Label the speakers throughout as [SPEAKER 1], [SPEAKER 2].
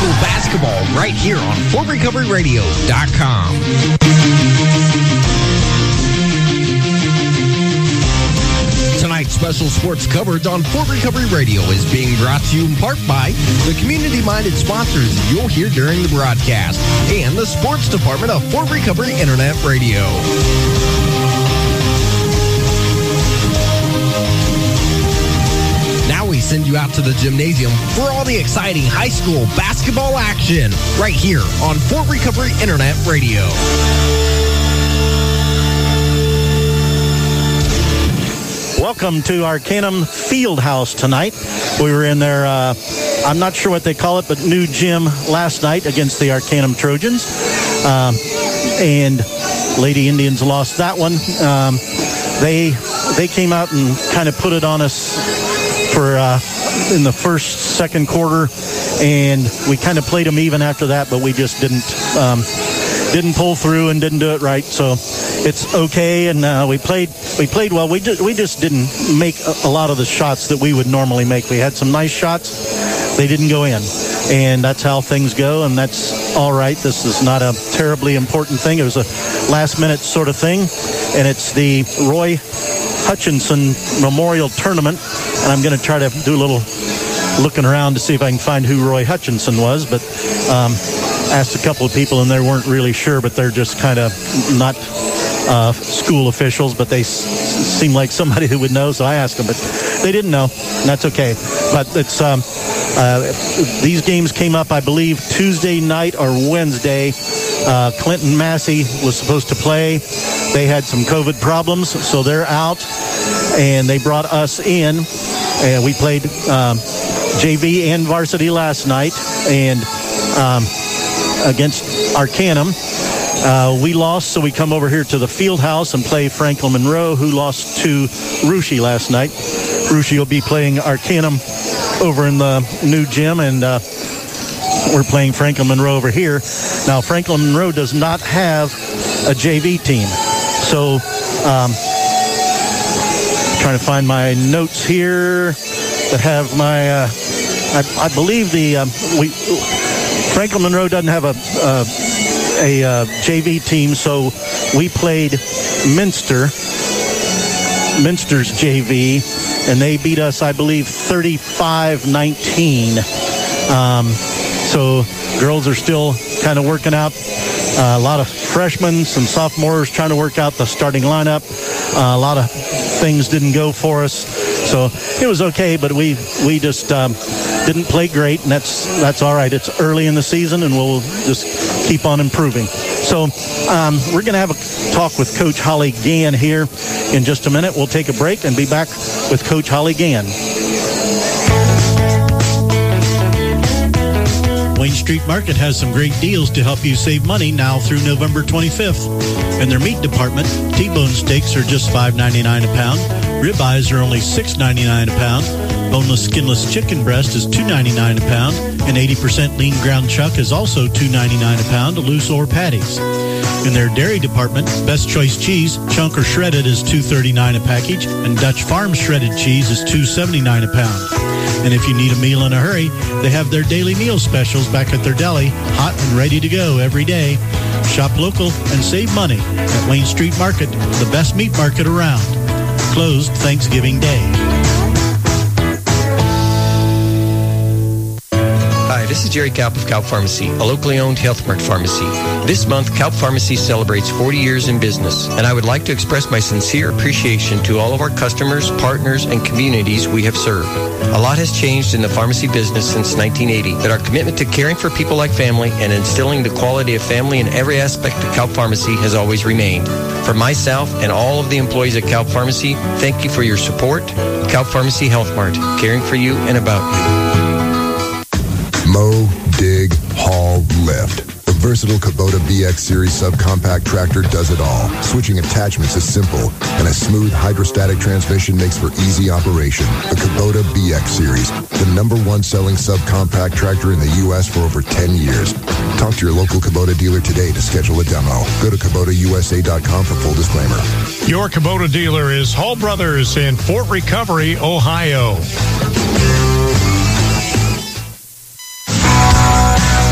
[SPEAKER 1] school basketball right here on FortRecoveryRadio.com. Tonight's special sports coverage on Fort Recovery Radio is being brought to you in part by the community-minded sponsors you'll hear during the broadcast and the sports department of Fort Recovery Internet Radio. Now we send you out to the gymnasium for all the exciting high school basketball action right here on Fort Recovery Internet Radio.
[SPEAKER 2] Welcome to Arcanum Fieldhouse tonight. We were in their, I'm not sure what they call it, but new gym last night against the Arcanum Trojans. And Lady Indians lost that one. They came out and kind of put it on us for in the second quarter, and we kind of played them even after that, but we just didn't pull through and didn't do it right. So it's okay, and we played well. We just didn't make a lot of the shots that we would normally make. We had some nice shots, they didn't go in, and that's how things go, and that's all right. This is not a terribly important thing. It was a last minute sort of thing, and it's the Roy Hutchinson Memorial Tournament, and I'm going to try to do a little looking around to see if I can find who Roy Hutchinson was, but asked a couple of people and they weren't really sure, but they're just kind of not school officials, but they seem like somebody who would know, so I asked them, but they didn't know, and that's okay. But it's these games came up, I believe, Tuesday night or Wednesday. Clinton Massey was supposed to play. They had some COVID problems, so they're out, and they brought us in, and we played JV and varsity last night, and against Arcanum. We lost, so we come over here to the field house and play Franklin Monroe, who lost to Russia last night. Russia will be playing Arcanum over in the new gym, and we're playing Franklin Monroe over here. Now, Franklin Monroe does not have a JV team. So, trying to find my notes here that have my, I believe Franklin Monroe doesn't have a JV team, so we played Minster's JV, and they beat us, I believe, 35-19. So girls are still kind of working out. A lot of freshmen, some sophomores trying to work out the starting lineup. A lot of things didn't go for us, so it was okay, but we just didn't play great, and that's all right. It's early in the season, and we'll just keep on improving. So we're going to have a talk with Coach Holly Gann here in just a minute. We'll take a break and be back with Coach Holly Gann.
[SPEAKER 3] Wayne Street Market has some great deals to help you save money now through November 25th. In their meat department, T-bone steaks are just $5.99 a pound. Ribeyes are only $6.99 a pound. Boneless, skinless chicken breast is $2.99 a pound. And 80% lean ground chuck is also $2.99 a pound, loose or patties. In their dairy department, Best Choice cheese, chunk or shredded, is $2.39 a package. And Dutch Farm shredded cheese is $2.79 a pound. And if you need a meal in a hurry, they have their daily meal specials back at their deli, hot and ready to go every day. Shop local and save money at Wayne Street Market, the best meat market around. Closed Thanksgiving Day.
[SPEAKER 4] Hi, this is Jerry Kaup of Kaup Pharmacy, a locally owned Health Mart pharmacy. This month, Kaup Pharmacy celebrates 40 years in business, and I would like to express my sincere appreciation to all of our customers, partners, and communities we have served. A lot has changed in the pharmacy business since 1980, but our commitment to caring for people like family and instilling the quality of family in every aspect of Kaup Pharmacy has always remained. For myself and all of the employees at Kaup Pharmacy, thank you for your support. Kaup Pharmacy Health Mart, caring for you and about you.
[SPEAKER 5] Mow, dig, haul, lift. The versatile Kubota BX Series subcompact tractor does it all. Switching attachments is simple, and a smooth hydrostatic transmission makes for easy operation. The Kubota BX Series, the #1 selling subcompact tractor in the U.S. for over 10 years. Talk to your local Kubota dealer today to schedule a demo. Go to KubotaUSA.com for full disclaimer.
[SPEAKER 6] Your Kubota dealer is Hall Brothers in Fort Recovery, Ohio.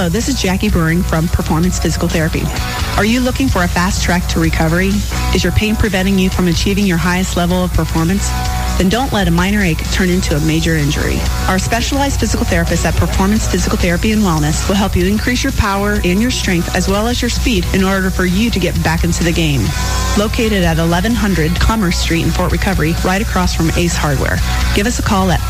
[SPEAKER 7] Hello, this is Jackie Brewing from Performance Physical Therapy. Are you looking for a fast track to recovery? Is your pain preventing you from achieving your highest level of performance? Then don't let a minor ache turn into a major injury. Our specialized physical therapists at Performance Physical Therapy and Wellness will help you increase your power and your strength as well as your speed in order for you to get back into the game. Located at 1100 Commerce Street in Fort Recovery, right across from Ace Hardware. Give us a call at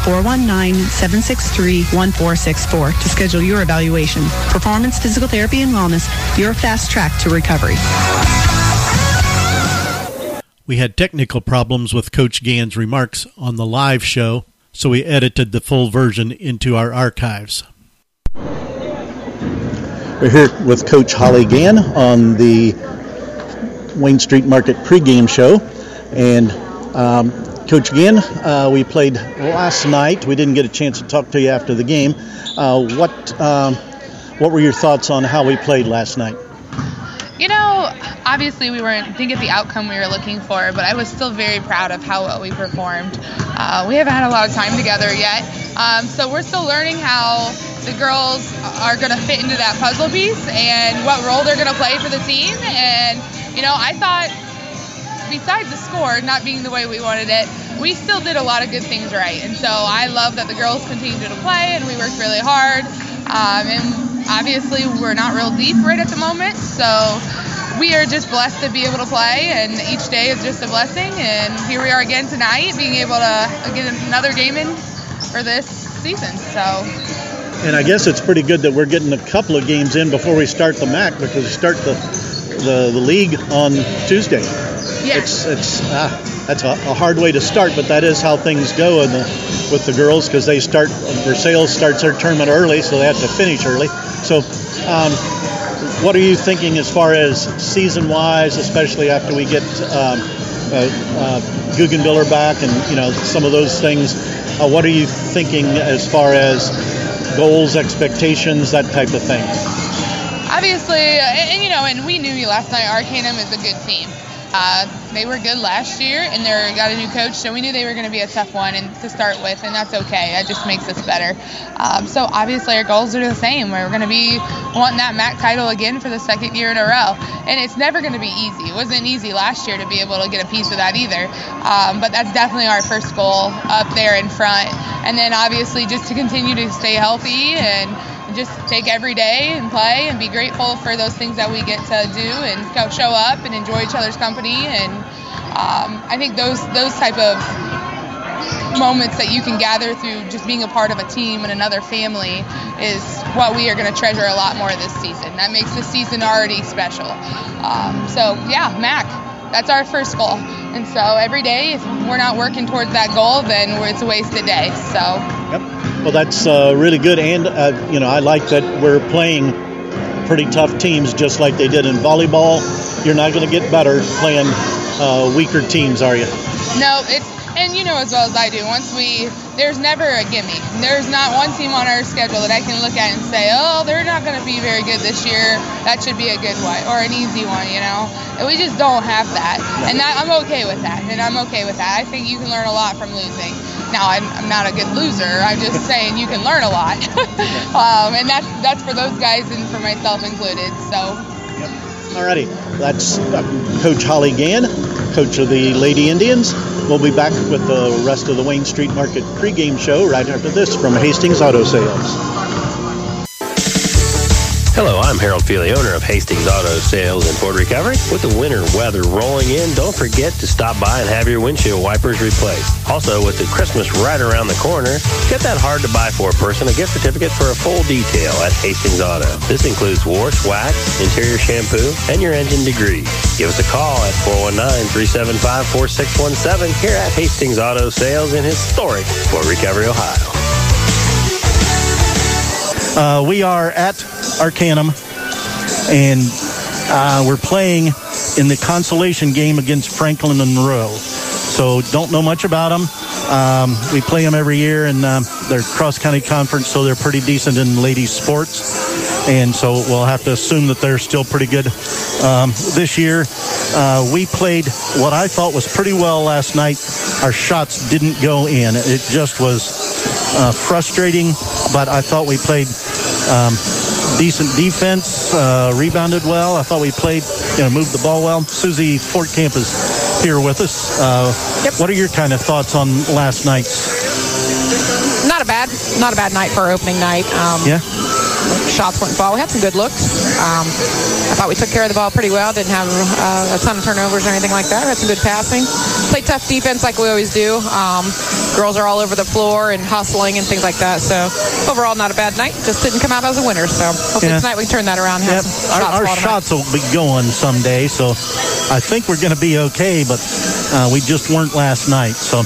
[SPEAKER 7] 419-763-1464 to schedule your evaluation. Performance Physical Therapy and Wellness, your fast track to recovery.
[SPEAKER 3] We had technical problems with Coach Gann's remarks on the live show, so we edited the full version into our archives. We're here with Coach Holly Gann on the Wayne Street Market pregame show. And Coach Gann, we played last night. We didn't get a chance to talk to you after the game. What were your thoughts on how we played last night?
[SPEAKER 8] You know, obviously we didn't get the outcome we were looking for, but I was still very proud of how well we performed. We haven't had a lot of time together yet, so we're still learning how the girls are going to fit into that puzzle piece and what role they're going to play for the team. And, you know, I thought besides the score not being the way we wanted it, we still did a lot of good things right. And so I love that the girls continued to play and we worked really hard. And obviously we're not real deep right at the moment, so we are just blessed to be able to play, and each day is just a blessing. And here we are again tonight, being able to get another game in for this season.
[SPEAKER 3] And I guess it's pretty good that we're getting a couple of games in before we start the MAC, because we start the league on Tuesday.
[SPEAKER 8] Yes.
[SPEAKER 3] That's a hard way to start, but that is how things go with the girls, because they start, Versailles starts their tournament early, so they have to finish early. So what are you thinking as far as season-wise, especially after we get Guggenbiller back and, you know, some of those things? What are you thinking as far as goals, expectations, that type of thing?
[SPEAKER 8] Obviously, and we knew last night Arcanum is a good team. They were good last year, and they got a new coach, so we knew they were going to be a tough one to start with, and that's okay. That just makes us better. So obviously our goals are the same. We're going to be wanting that MAC title again for the second year in a row, and it's never going to be easy. It wasn't easy last year to be able to get a piece of that either, but that's definitely our first goal up there in front. And then obviously just to continue to stay healthy and just take every day and play and be grateful for those things that we get to do and show up and enjoy each other's company. And I think those type of moments that you can gather through just being a part of a team and another family is what we are going to treasure a lot more this season. That makes this season already special. MAC, that's our first goal. And so every day, if we're not working towards that goal, then it's a wasted day. So.
[SPEAKER 3] Yep. Well, that's really good, and I like that we're playing pretty tough teams, just like they did in volleyball. You're not going to get better playing weaker teams, are you?
[SPEAKER 8] No, and you know as well as I do, there's never a gimme. There's not one team on our schedule that I can look at and say, oh, they're not going to be very good this year. That should be a good one or an easy one, you know. And we just don't have that, and I'm okay with that. I think you can learn a lot from losing. Now, I'm not a good loser. I'm just saying you can learn a lot. And that's for those guys and for myself included. So.
[SPEAKER 3] Yep. All righty. That's Coach Holly Gann, coach of the Lady Indians. We'll be back with the rest of the Wayne Street Market pregame show right after this from Hastings Auto Sales.
[SPEAKER 9] Hello, I'm Harold Feely, owner of Hastings Auto Sales in Fort Recovery. With the winter weather rolling in, don't forget to stop by and have your windshield wipers replaced. Also, with the Christmas right around the corner, get that hard-to-buy-for person a gift certificate for a full detail at Hastings Auto. This includes wash, wax, interior shampoo, and your engine degrees. Give us a call at 419-375-4617 here at Hastings Auto Sales in historic Fort Recovery, Ohio.
[SPEAKER 2] We are at Arcanum, and we're playing in the consolation game against Franklin and Monroe. So don't know much about them. We play them every year, and they're cross-county conference, so they're pretty decent in ladies sports. And so we'll have to assume that they're still pretty good. This year, we played what I thought was pretty well last night. Our shots didn't go in. It just was frustrating, but I thought we played decent defense, rebounded well. I thought we played, moved the ball well. Susie Fort Camp is here with us. What are your kind of thoughts on last night's?
[SPEAKER 10] Not a bad night for our opening night. Shots went ball. We had some good looks. I thought we took care of the ball pretty well. Didn't have a ton of turnovers or anything like that. Had some good passing. Played tough defense like we always do. Girls are all over the floor and hustling and things like that. So overall, not a bad night. Just didn't come out as a winner. So hopefully tonight we can turn that around. And have some
[SPEAKER 2] our shots will be going someday. So I think we're going to be okay. But we just weren't last night. So.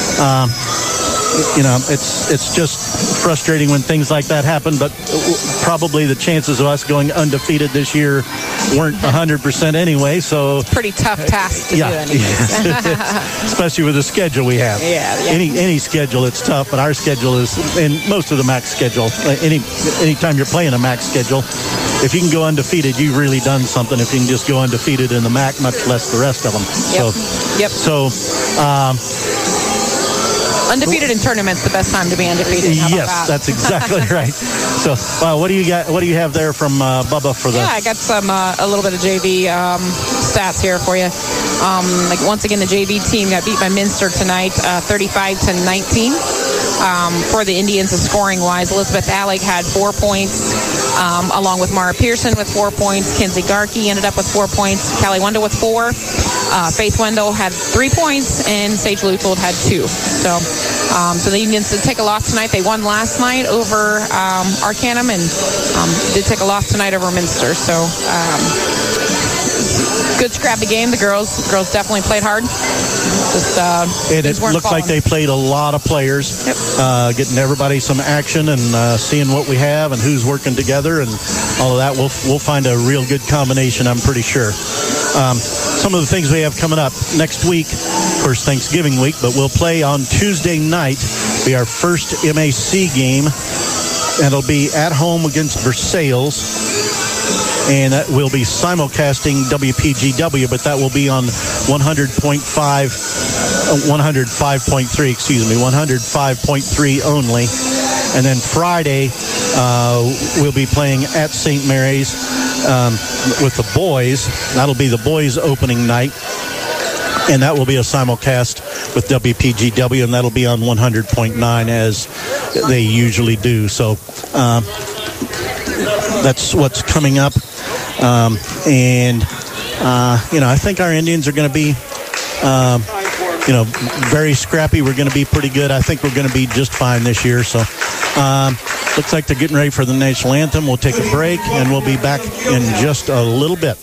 [SPEAKER 2] It's just frustrating when things like that happen, but probably the chances of us going undefeated this year weren't 100% anyway, so...
[SPEAKER 10] Pretty tough task to do anyways.
[SPEAKER 2] Especially with the schedule we have.
[SPEAKER 10] Yeah.
[SPEAKER 2] Any schedule, it's tough, but our schedule is, and most of the MAC schedule, anytime you're playing a MAC schedule, if you can go undefeated, you've really done something. If you can just go undefeated in the MAC, much less the rest of them.
[SPEAKER 10] Undefeated in tournaments, the best time to be undefeated.
[SPEAKER 2] Yes, that's exactly right. So, what do you got? What do you have there from Bubba for the?
[SPEAKER 10] Yeah, I got a little bit of JV stats here for you. Once again, the JV team got beat by Minster tonight, 35-19. For the Indians, scoring wise, Elizabeth Allig had 4 points, along with Mara Pearson with 4 points. Kinsey Garkey ended up with 4 points. Callie Wendell with 4. Faith Wendell had 3 points, and Sage Luthold had 2. So the Indians did take a loss tonight. They won last night over Arcanum and did take a loss tonight over Minster. So good scrappy game. The girls definitely played hard.
[SPEAKER 2] And it looked like they played a lot of players, getting everybody some action and seeing what we have and who's working together and all of that. We'll find a real good combination, I'm pretty sure. Some of the things we have coming up next week, of course, Thanksgiving week, but we'll play on Tuesday night, be our first MAC game, and it'll be at home against Versailles, and that will be simulcasting WPGW, but that will be on 105.3 only. And then Friday, we'll be playing at St. Mary's with the boys. That'll be the boys' opening night. And that will be a simulcast with WPGW, and that'll be on 100.9 as they usually do. So that's what's coming up. I think our Indians are going to be, very scrappy. We're going to be pretty good. I think we're going to be just fine this year. So looks like they're getting ready for the national anthem. We'll take a break, and we'll be back in just a little bit.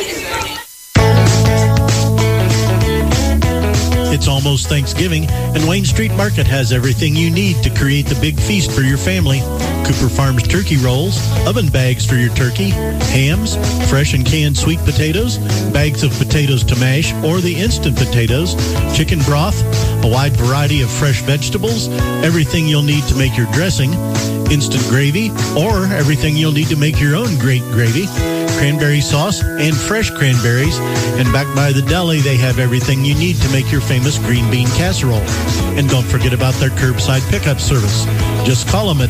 [SPEAKER 3] It's almost Thanksgiving, and Wayne Street Market has everything you need to create the big feast for your family. Cooper Farms turkey rolls, oven bags for your turkey, hams, fresh and canned sweet potatoes, bags of potatoes to mash or the instant potatoes, chicken broth, a wide variety of fresh vegetables, everything you'll need to make your dressing, instant gravy, or everything you'll need to make your own great gravy, cranberry sauce, and fresh cranberries. And back by the deli, they have everything you need to make your famous green bean casserole. And don't forget about their curbside pickup service. Just call them at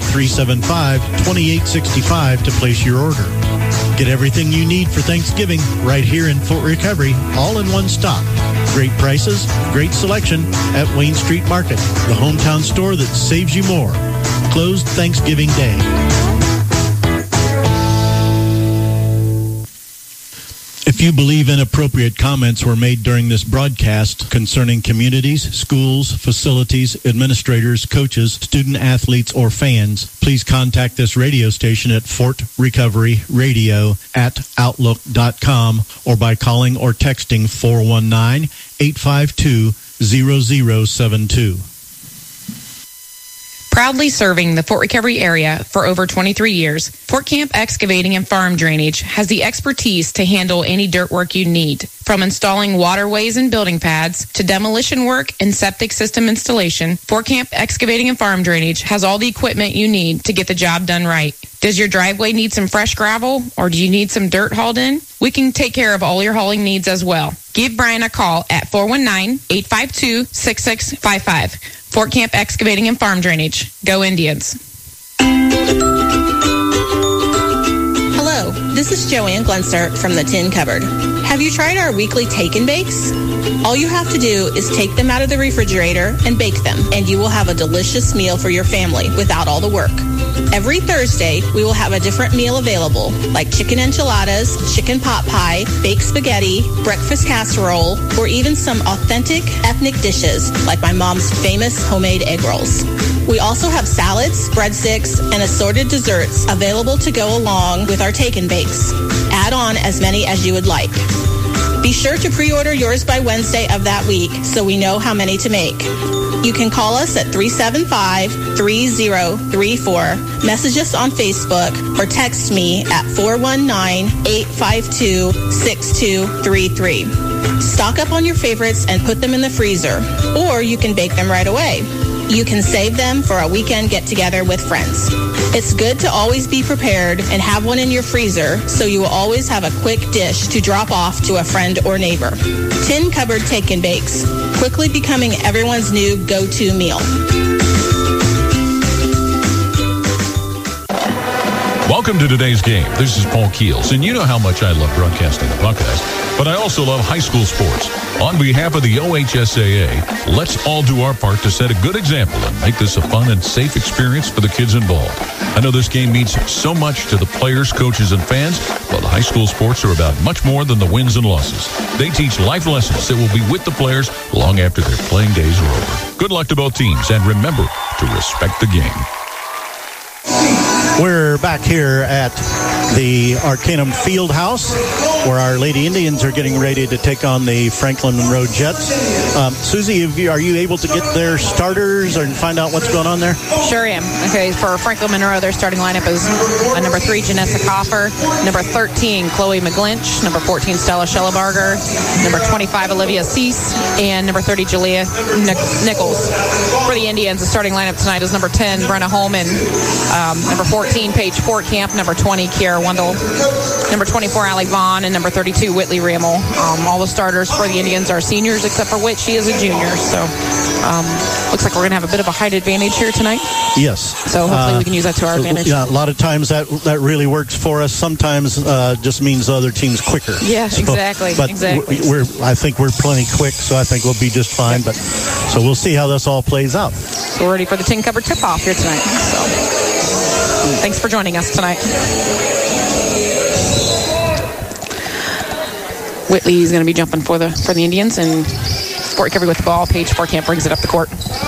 [SPEAKER 3] 375-2865 to place your order. Get everything you need for Thanksgiving right here in Fort Recovery, all in one stop. Great prices, great selection at Wayne Street Market, the hometown store that saves you more. Closed Thanksgiving Day. If you believe inappropriate comments were made during this broadcast concerning communities, schools, facilities, administrators, coaches, student athletes, or fans, please contact this radio station at fortrecoveryradio@outlook.com or by calling or texting 419-852-0072.
[SPEAKER 11] Proudly serving the Fort Recovery area for over 23 years, Fort Camp Excavating and Farm Drainage has the expertise to handle any dirt work you need. From installing waterways and building pads to demolition work and septic system installation, Fort Camp Excavating and Farm Drainage has all the equipment you need to get the job done right. Does your driveway need some fresh gravel, or do you need some dirt hauled in? We can take care of all your hauling needs as well. Give Brian a call at 419-852-6655. Fort Camp Excavating and Farm Drainage. Go Indians.
[SPEAKER 12] Hello, this is Joanne Glenser from the Tin Cupboard. Have you tried our weekly take and bakes? All you have to do is take them out of the refrigerator and bake them, and you will have a delicious meal for your family without all the work. Every Thursday, we will have a different meal available, like chicken enchiladas, chicken pot pie, baked spaghetti, breakfast casserole, or even some authentic ethnic dishes, like my mom's famous homemade egg rolls. We also have salads, breadsticks, and assorted desserts available to go along with our take and bakes. Add on as many as you would like. Be sure to pre-order yours by Wednesday of that week so we know how many to make. You can call us at 375-3034, message us on Facebook, or text me at 419-852-6233. Stock up on your favorites and put them in the freezer, or you can bake them right away. You can save them for a weekend get-together with friends. It's good to always be prepared and have one in your freezer so you will always have a quick dish to drop off to a friend or neighbor. Tin Cupboard Take and Bakes, quickly becoming everyone's new go-to meal.
[SPEAKER 13] Welcome to today's game. This is Paul Keels, and you know how much I love broadcasting the Buckeyes, but I also love high school sports. On behalf of the OHSAA, let's all do our part to set a good example and make this a fun and safe experience for the kids involved. I know this game means so much to the players, coaches, and fans, but high school sports are about much more than the wins and losses. They teach life lessons that will be with the players long after their playing days are over. Good luck to both teams, and remember to respect the game.
[SPEAKER 2] We're back here at the Arcanum Field House, where our Lady Indians are getting ready to take on the Franklin Monroe Jets. Susie, are you able to get their starters and find out what's going on there?
[SPEAKER 10] Sure am. Okay, for Franklin Monroe, their starting lineup is number 3, Janessa Coffer, number 13, Chloe McGlinch, number 14, Stella Schellebarger, number 25, Olivia Cease, and number 30, Julia Nichols. For the Indians, the starting lineup tonight is number 10, Brenna Holman, number 14, Paige Fortcamp, number 20, Kiara Wendell, number 24, Allie Vaughn, and number 32, Whitley Rimmel. All the starters for the Indians are seniors, except for Whit. She is a junior. So looks like we're going to have a bit of a height advantage here tonight.
[SPEAKER 2] Yes.
[SPEAKER 10] So hopefully we can use that to our advantage.
[SPEAKER 2] Yeah, a lot of times that really works for us. Sometimes just means the other team's quicker.
[SPEAKER 10] Yeah, exactly.
[SPEAKER 2] But
[SPEAKER 10] exactly.
[SPEAKER 2] I think we're plenty quick, so I think we'll be just fine. But so we'll see how this all plays out.
[SPEAKER 10] So we're ready for the Tin Cupboard tip-off here tonight. So thanks for joining us tonight. Whitley is going to be jumping for the Indians, and Fort Recovery with the ball. Paige Fortcamp brings it up the court.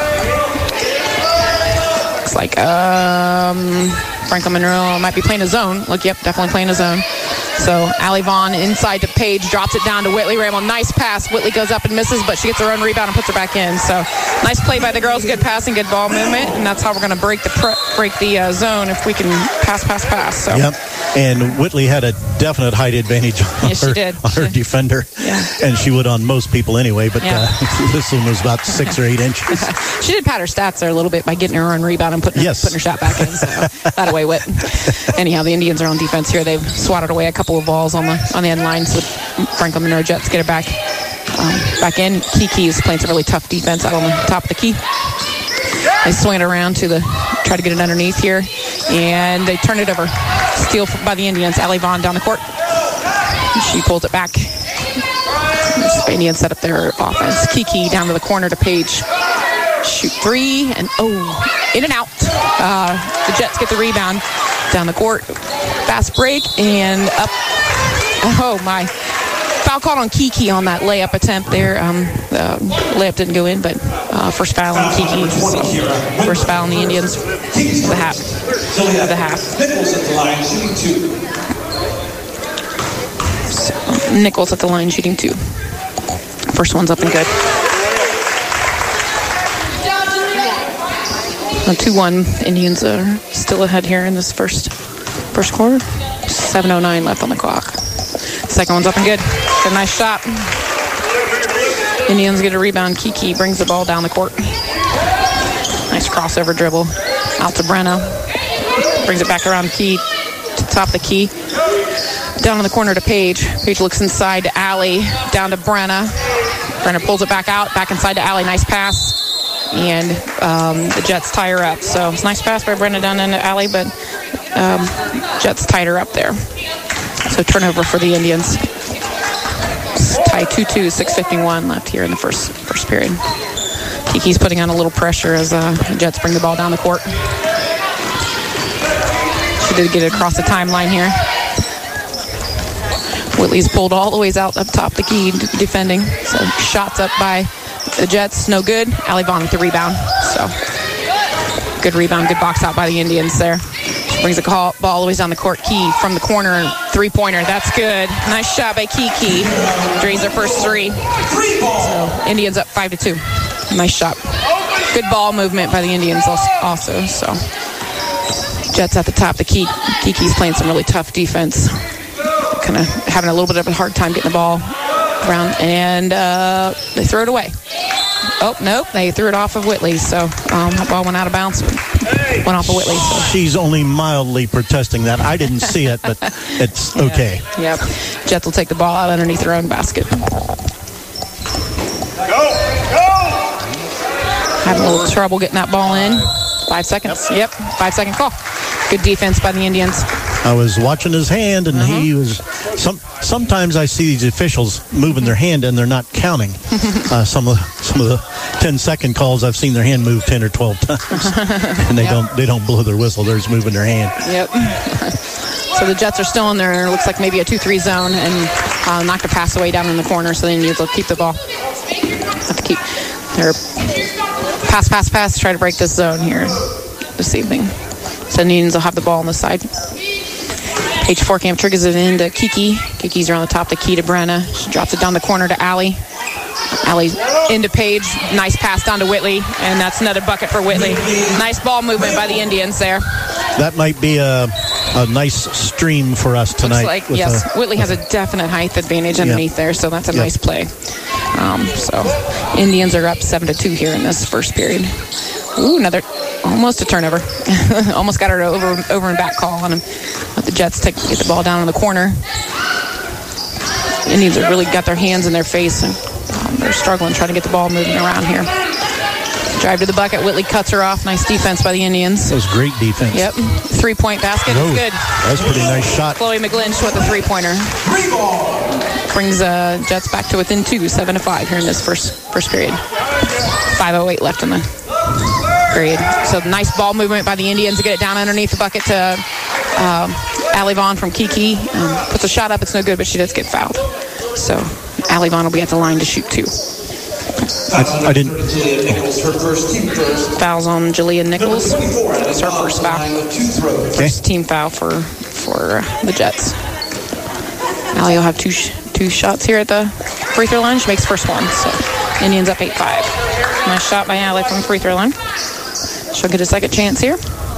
[SPEAKER 10] Looks like Franklin Monroe might be playing a zone. Look, yep, definitely playing a zone. So Allie Vaughn inside to Paige, drops it down to Whitley Rimmel. Nice pass. Whitley goes up and misses, but she gets her own rebound and puts her back in. So nice play by the girls. Good passing, good ball movement, and that's how we're going to break the zone if we can pass. So.
[SPEAKER 2] Yep. And Whitley had a definite height advantage on her defender.
[SPEAKER 10] Yeah.
[SPEAKER 2] And she would on most people anyway, but this one was about 6 or 8 inches.
[SPEAKER 10] She did pad her stats there a little bit by getting her own rebound and putting her shot back in. So that away, Whit. Anyhow, the Indians are on defense here. They've swatted away a couple of balls on the end line, so the Franklin Monroe Jets get it back in. Kiki is playing some really tough defense out on the top of the key. They swing it around try to get it underneath here, and they turn it over. Steal by the Indians. Allie Vaughn down the court. She pulls it back. The Indians set up their offense. Kiki down to the corner to Paige. Shoot 3, and in and out. The Jets get the rebound down the court. Fast break and up. Oh my. Foul called on Kiki on that layup attempt there. The layup didn't go in, but first foul on Kiki. First foul on the Indians. The half. So, Nichols at the line shooting 2. First one's up and good. 2-1. Indians are still ahead here in this first quarter. 7:09 left on the clock. Second one's up and good. It's a nice shot. Indians get a rebound. Kiki brings the ball down the court. Nice crossover dribble. Out to Brenna. Brings it back around key to top of the key. Down in the corner to Paige. Paige looks inside to Allie. Down to Brenna. Brenna pulls it back out. Back inside to Allie. Nice pass. And the Jets tie her up. So it's a nice pass by Brenna down into Allie, but Jets tied her up there. So turnover for the Indians. It's tie 2-2, 6:51 left here in the first period. Kiki's putting on a little pressure as the Jets bring the ball down the court. She did get it across the timeline here. Whitley's pulled all the ways out up top the key defending. So shots up by the Jets, no good. Allie Vaughn with the rebound. So good rebound, good box out by the Indians there. Brings the ball all the way down the court. Key from the corner, three-pointer. That's good. Nice shot by Kiki. Drains their first three. So Indians up 5-2. Nice shot. Good ball movement by the Indians also. So Jets at the top. The key. Kiki's playing some really tough defense. Kind of having a little bit of a hard time getting the ball around, and they throw it away. Oh, nope, they threw it off of Whitley, so that ball went out of bounds. Went off of Whitley. So.
[SPEAKER 2] She's only mildly protesting that. I didn't see it, but it's okay.
[SPEAKER 10] Yep. Jets will take the ball out underneath their own basket.
[SPEAKER 6] Go!
[SPEAKER 10] Having a little trouble getting that ball in. 5 seconds. Yep, 5 second call. Good defense by the Indians.
[SPEAKER 2] I was watching his hand, and he was. Sometimes I see these officials moving their hand, and they're not counting. Some of the 10-second calls, I've seen their hand move 10 or 12 times, and they don't blow their whistle. They're just moving their hand.
[SPEAKER 10] Yep. So the Jets are still in there. Looks like maybe a 2-3 zone, and knocked a pass away down in the corner. So the Indians will keep the ball. Have to keep their pass. Try to break this zone here this evening. So the Indians will have the ball on the side. Paige Forkamp triggers it into Kiki. Kiki's around the top, the key to Brenna. She drops it down the corner to Allie. Allie into Paige. Nice pass down to Whitley, and that's another bucket for Whitley. Nice ball movement by the Indians there.
[SPEAKER 2] That might be a nice stream for us tonight.
[SPEAKER 10] Looks like, yes. Whitley has a definite height advantage underneath there, so that's a nice play. So Indians are up 7-2 here in this first period. Ooh, almost a turnover. Almost got her over and back call on him. Let the Jets get the ball down in the corner. Indians have really got their hands in their face, and they're struggling trying to get the ball moving around here. Drive to the bucket. Whitley cuts her off. Nice defense by the Indians.
[SPEAKER 2] That was great defense.
[SPEAKER 10] Yep. 3-point basket.
[SPEAKER 2] Whoa,
[SPEAKER 10] it's good.
[SPEAKER 2] That was a pretty nice shot.
[SPEAKER 10] Chloe McGlinch with a three-pointer. Brings Jets back to within 2, 7-5 here in this first period. 5:08 left in the period. So nice ball movement by the Indians to get it down underneath the bucket to Allie Vaughn from Kiki. Puts a shot up. It's no good, but she does get fouled. So Allie Vaughn will be at the line to shoot 2.
[SPEAKER 2] I didn't.
[SPEAKER 10] Fouls on Jillian Nichols. That's her first foul.
[SPEAKER 2] Okay.
[SPEAKER 10] First team foul for the Jets. Allie will have two shots here at the free throw line. She makes first one. So Indians up 8-5. Nice shot by Allie from the free throw line. She'll get a second chance here.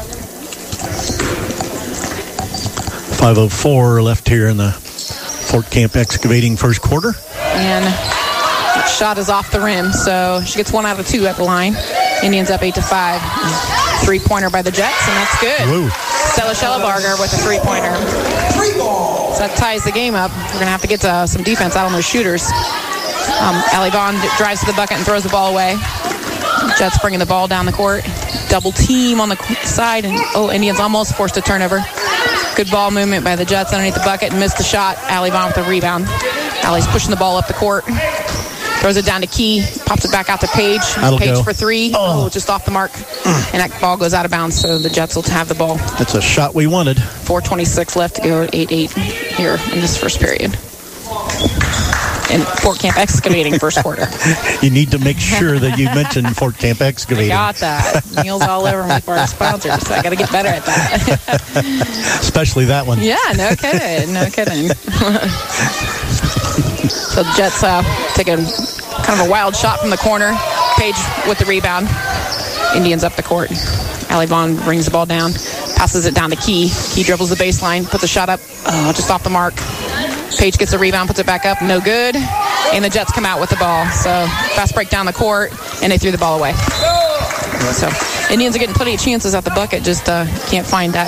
[SPEAKER 2] 5:04 left here in the Fort Camp Excavating first quarter.
[SPEAKER 10] And that shot is off the rim, so she gets 1 out of 2 at the line. Indians up 8-5. 3-pointer by the Jets, and that's good.
[SPEAKER 2] Woo.
[SPEAKER 10] Stella Schellebarger with a 3-pointer. So that ties the game up. We're going to have to get some defense out on those shooters. Allie Vaughn drives to the bucket and throws the ball away. Jets bringing the ball down the court. Double team on the side, and Indians almost forced a turnover. Good ball movement by the Jets underneath the bucket and missed the shot. Allie Vaughn with a rebound. Allie's pushing the ball up the court. Throws it down to Key. Pops it back out to Paige.
[SPEAKER 2] That'll
[SPEAKER 10] Paige
[SPEAKER 2] go.
[SPEAKER 10] for 3. Just off the mark. And that ball goes out of bounds, so the Jets will have the ball.
[SPEAKER 2] That's a shot we wanted.
[SPEAKER 10] 4:26 left to go, 8-8 here in this first period. In Fort Camp Excavating first quarter.
[SPEAKER 2] You need to make sure that you mention Fort Camp Excavating.
[SPEAKER 10] Got that. Meals all over me for our sponsors. So I got to get better at that.
[SPEAKER 2] Especially that one.
[SPEAKER 10] Yeah, no kidding. So the Jets take a kind of a wild shot from the corner. Paige with the rebound. Indians up the court. Allie Vaughn brings the ball down. Passes it down to Key. Key dribbles the baseline. Puts a shot up just off the mark. Paige gets a rebound, puts it back up, no good. And the Jets come out with the ball. So fast break down the court, and they threw the ball away. So Indians are getting plenty of chances at the bucket, just can't find the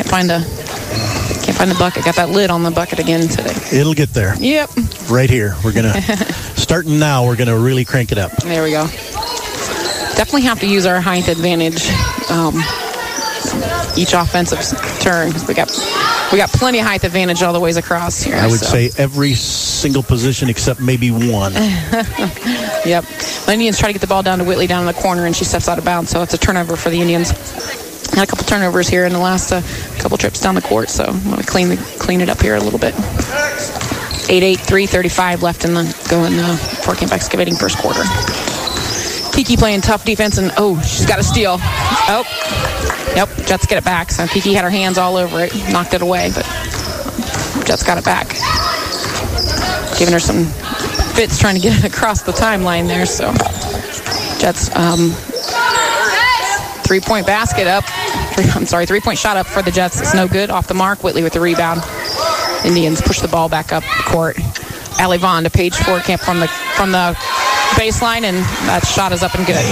[SPEAKER 10] bucket. Got that lid on the bucket again today.
[SPEAKER 2] It'll get there.
[SPEAKER 10] Yep.
[SPEAKER 2] Right here. We're going to, starting now, we're going to really crank it up.
[SPEAKER 10] There we go. Definitely have to use our height advantage each offensive turn. We got plenty of height advantage all the ways across here.
[SPEAKER 2] I would say every single position except maybe one.
[SPEAKER 10] Yep. The Indians try to get the ball down to Whitley down in the corner, and she steps out of bounds, so it's a turnover for the Indians. Had a couple turnovers here in the last couple trips down the court, so I'm going to clean it up here a little bit. 8-8, 3:35 left in the Fort Camp Excavating first quarter. Kiki playing tough defense, and she's got a steal. Oh, yep, Jets get it back. So Kiki had her hands all over it, knocked it away, but Jets got it back. Giving her some fits trying to get it across the timeline there. So Jets 3-point basket up. 3-point shot up for the Jets. It's no good. Off the mark. Whitley with the rebound. Indians push the ball back up the court. Allie Vaughn to Paige Fort Camp from the baseline, and that shot is up and good.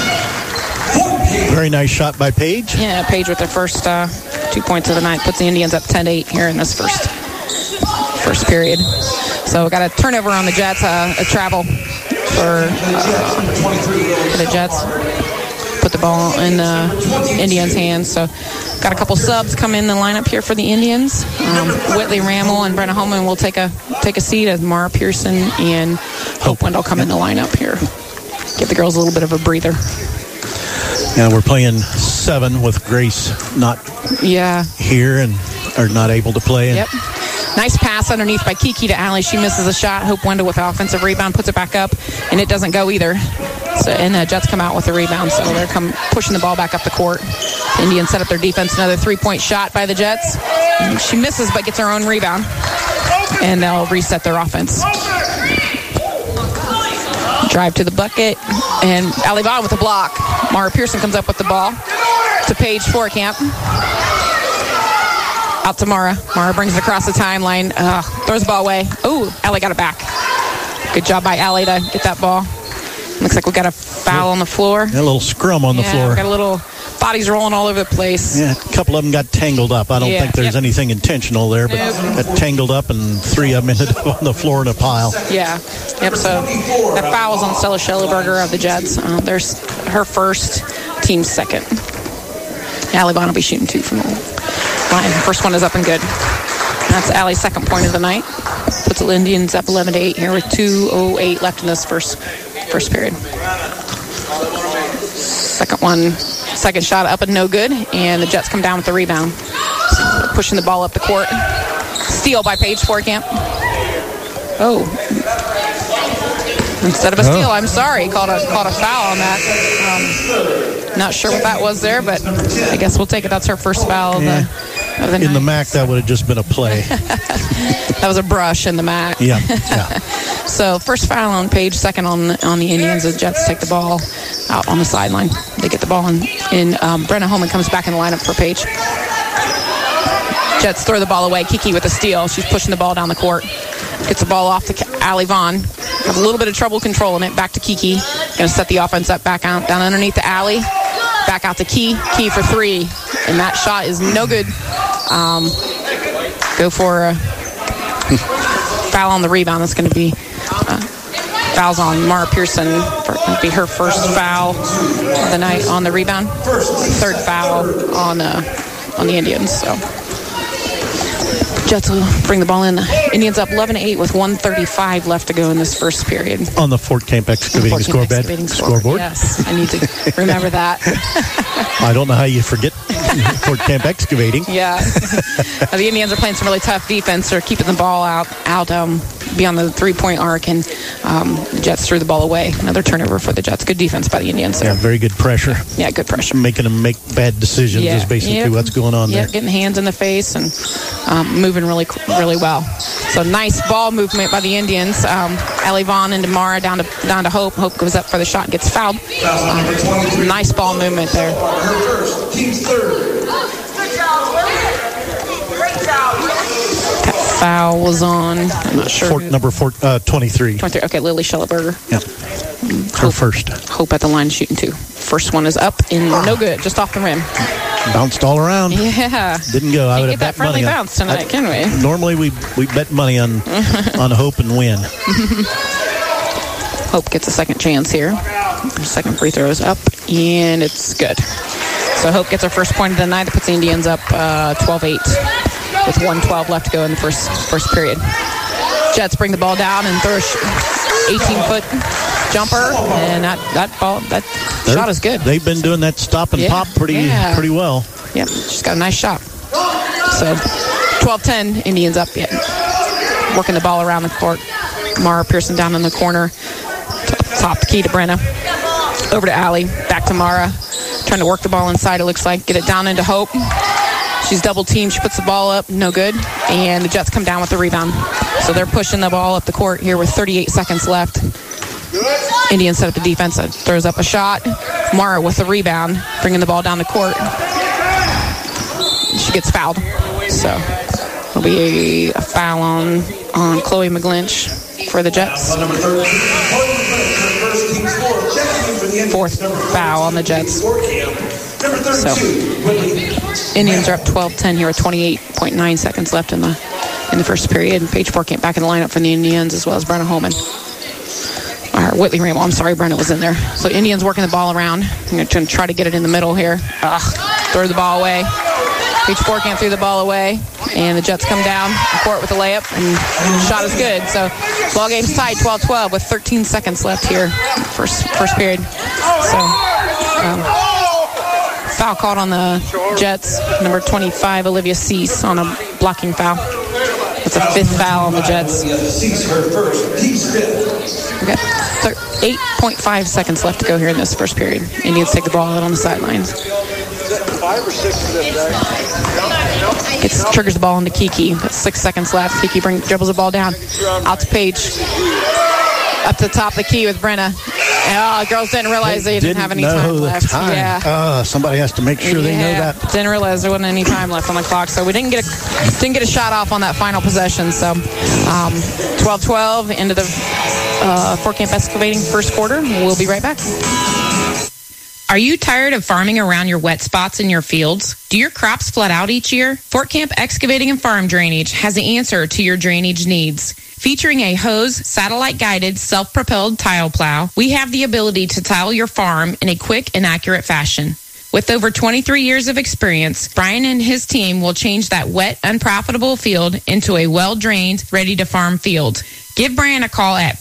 [SPEAKER 2] Very nice shot by Paige.
[SPEAKER 10] Yeah, Paige with her first 2 points of the night puts the Indians up 10-8 here in this first period. So we got a turnover on the Jets, a travel for the Jets. Put the ball in the Indians' hands. So got a couple subs come in the lineup here for the Indians. Whitley Rammel and Brenna Holman will take a seat as Mara Pearson and Hope Wendell come in the lineup here. Give the girls a little bit of a breather.
[SPEAKER 2] Yeah, we're playing 7 with Grace not here and are not able to play.
[SPEAKER 10] Yep. Nice pass underneath by Kiki to Allie. She misses a shot. Hope Wendell with an offensive rebound puts it back up, and it doesn't go either. So, and the Jets come out with a rebound, so they're pushing the ball back up the court. The Indians set up their defense. Another 3-point shot by the Jets. She misses but gets her own rebound, and they'll reset their offense. Drive to the bucket, and Allie Vaughn with a block. Mara Pearson comes up with the ball to Paige Fort Camp. Out to Mara. Mara brings it across the timeline. Throws the ball away. Oh, Allie got it back. Good job by Allie to get that ball. Looks like we got a foul on the floor.
[SPEAKER 2] A little scrum on the floor.
[SPEAKER 10] We got a little bodies rolling all over the place.
[SPEAKER 2] Yeah, a couple of them got tangled up. I don't think there's anything intentional there, but got tangled up, and 3 of them ended up on the floor in a pile.
[SPEAKER 10] Yeah. Yep, so that foul is on Stella Schellenberger of the Jets. There's her first, team's second. Allie Vaughn will be shooting 2 from the line. First one is up and good. That's Allie's second point of the night. Puts the Indians up 11-8 here with 2:08 left in this first period. Second shot up and no good, and the Jets come down with the rebound. So pushing the ball up the court. Steal by Paige Fort Camp. Instead of a steal, I'm sorry. Called a foul on that. Not sure what that was there, but I guess we'll take it. That's her first foul of the night.
[SPEAKER 2] In the MAC, that would have just been a play.
[SPEAKER 10] That was a brush in the MAC.
[SPEAKER 2] Yeah.
[SPEAKER 10] So first foul on Paige, second on the Indians. The Jets take the ball out on the sideline. They get the ball in. Brenna Holman comes back in the lineup for Paige. Jets throw the ball away. Kiki with a steal. She's pushing the ball down the court. Gets the ball off to Allie Vaughn. Have a little bit of trouble controlling it. Back to Kiki. Going to set the offense up back out down underneath the Allie. Back out to Key for 3. And that shot is no good. Go for a foul on the rebound. That's going to be fouls on Mara Pearson. It'll be her first foul of the night on the rebound. Third foul on the Indians. So Jets will bring the ball in. Indians up 11-8 with 1:35 left to go in this first period.
[SPEAKER 2] On the Fort Camp Excavating scoreboard.
[SPEAKER 10] Yes, I need to remember that.
[SPEAKER 2] I don't know how you forget Fort Camp Excavating.
[SPEAKER 10] Yeah. The Indians are playing some really tough defense. They're keeping the ball out beyond the 3-point arc, and the Jets threw the ball away. Another turnover for the Jets. Good defense by the Indians there.
[SPEAKER 2] Yeah, very good pressure.
[SPEAKER 10] Yeah, good pressure.
[SPEAKER 2] Making them make bad decisions is basically what's going on there.
[SPEAKER 10] Getting hands in the face and moving really well. So nice ball movement by the Indians. Allie Vaughn into Mara down to Hope. Hope goes up for the shot, gets fouled. Nice ball movement there.
[SPEAKER 14] Team's third.
[SPEAKER 10] That foul was on. I'm not sure.
[SPEAKER 2] Number 23.
[SPEAKER 10] 23. Okay, Lily Schellenberger.
[SPEAKER 2] Yeah. Her first.
[SPEAKER 10] Hope at the line shooting 2. First one is up and no good, just off the rim.
[SPEAKER 2] Bounced all around.
[SPEAKER 10] Yeah.
[SPEAKER 2] Didn't go. I would have
[SPEAKER 10] bet money on. Bounce tonight, can we?
[SPEAKER 2] Normally we bet money on Hope and win.
[SPEAKER 10] Hope gets a second chance here. Second free throw is up, and it's good. So Hope gets her first point of the night. That puts the Indians up 12-8 with 1:12 left to go in the first period. Jets bring the ball down and throw a 18-foot jumper, and that shot is good.
[SPEAKER 2] They've been doing that stop and pop pretty well.
[SPEAKER 10] Yep, she's got a nice shot. So 12-10, Indians up yet. Working the ball around the court. Mara Pearson down in the corner. Top the key to Brenna. Over to Allie. Back to Mara. Trying to work the ball inside, it looks like. Get it down into Hope. She's double teamed. She puts the ball up. No good. And the Jets come down with the rebound. So they're pushing the ball up the court here with 38 seconds left. Indians set up the defense. Throws up a shot. Mara with the rebound. Bringing the ball down the court. She gets fouled. So it'll be a foul on Chloe McGlinch for the Jets. Fourth foul on the Jets. So Indians are up 12-10 here with 28.9 seconds left in the first period. And Paige Forkamp back in the lineup for the Indians, as well as Brenna Holman. Or Whitley Ramel. I'm sorry, Brenna was in there. So Indians working the ball around. I'm going to try to get it in the middle here. Throw the ball away. Paige Forkamp threw the ball away, and the Jets come down the court with a layup, and shot is good. So ball game's tied 12-12 with 13 seconds left here, first period. So foul called on the Jets. Number 25, Olivia Cease, on a blocking foul. It's a fifth foul on the Jets. Okay, so 8.5 seconds left to go here in this first period. Indians take the ball out on the sidelines. Triggers the ball into Kiki. 6 seconds left. Kiki dribbles the ball down. Out to Paige. Up to the top of the key with Brenna. Oh, girls didn't realize they didn't have any time left. Yeah.
[SPEAKER 2] Somebody has to make sure they know that.
[SPEAKER 10] Didn't realize there wasn't any time left on the clock, so we didn't get a shot off on that final possession. So 12-12 into the Fort Camp Excavating first quarter. We'll be right back.
[SPEAKER 11] Are you tired of farming around your wet spots in your fields? Do your crops flood out each year? Fort Camp Excavating and Farm Drainage has the answer to your drainage needs. Featuring a hose, satellite-guided, self-propelled tile plow, we have the ability to tile your farm in a quick and accurate fashion. With over 23 years of experience, Brian and his team will change that wet, unprofitable field into a well-drained, ready-to-farm field. Give Brian a call at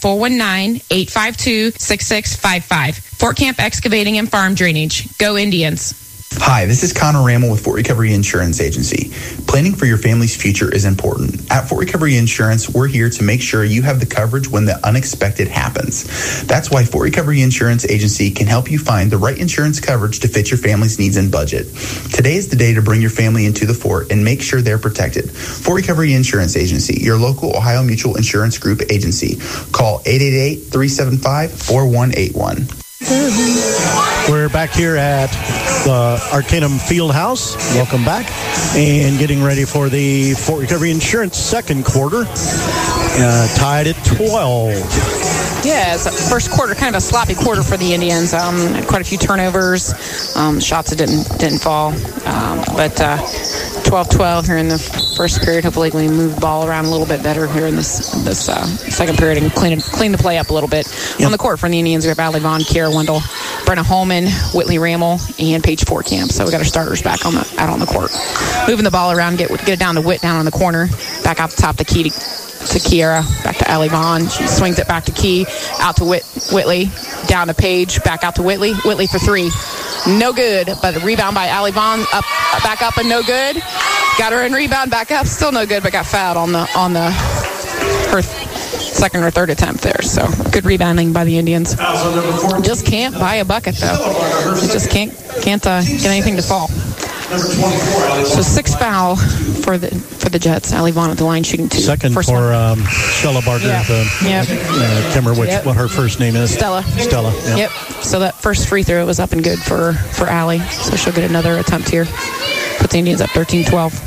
[SPEAKER 11] 419-852-6655. Fort Camp Excavating and Farm Drainage. Go Indians.
[SPEAKER 15] Hi, this is Connor Ramel with Fort Recovery Insurance Agency. Planning for your family's future is important. At Fort Recovery Insurance, we're here to make sure you have the coverage when the unexpected happens. That's why Fort Recovery Insurance Agency can help you find the right insurance coverage to fit your family's needs and budget. Today is the day to bring your family into the fort and make sure they're protected. Fort Recovery Insurance Agency, your local Ohio Mutual Insurance Group agency. Call 888-375-4181.
[SPEAKER 2] We're back here at the Arcanum Field House. Welcome back. And getting ready for the Fort Recovery Insurance second quarter. Tied at 12.
[SPEAKER 10] Yeah, it's a first quarter, kind of a sloppy quarter for the Indians. Had quite a few turnovers. Shots that didn't fall. But 12-12 here in the first period. Hopefully we move the ball around a little bit better here in this second period and clean the play up a little bit. Yep. On the court for the Indians, we have Allie Vaughn, Kiera Wendell, Brenna Holman, Whitley Ramel, and Paige Forkamp. So we got our starters back out on the court. Moving the ball around, get it down to Whit down on the corner, back out the top the key to Kiera, back to Allie Vaughn. She swings it back to Key, out to Whitley, down to Paige, back out to Whitley. Whitley for three. No good, but a rebound by Allie Vaughn, back up and no good. Got her in rebound, back up, still no good, but got fouled on her second or third attempt there. So good rebounding by the Indians. Just can't buy a bucket though. Just can't get anything to fall. So sixth foul for the Jets. Allie Vaughn at the line shooting two.
[SPEAKER 2] Second first for Stella Barger.
[SPEAKER 10] Yep.
[SPEAKER 2] Can't remember what her first name is.
[SPEAKER 10] Stella.
[SPEAKER 2] Yep.
[SPEAKER 10] So that first free throw was up and good for Allie. So she'll get another attempt here. Put the Indians up 13-12.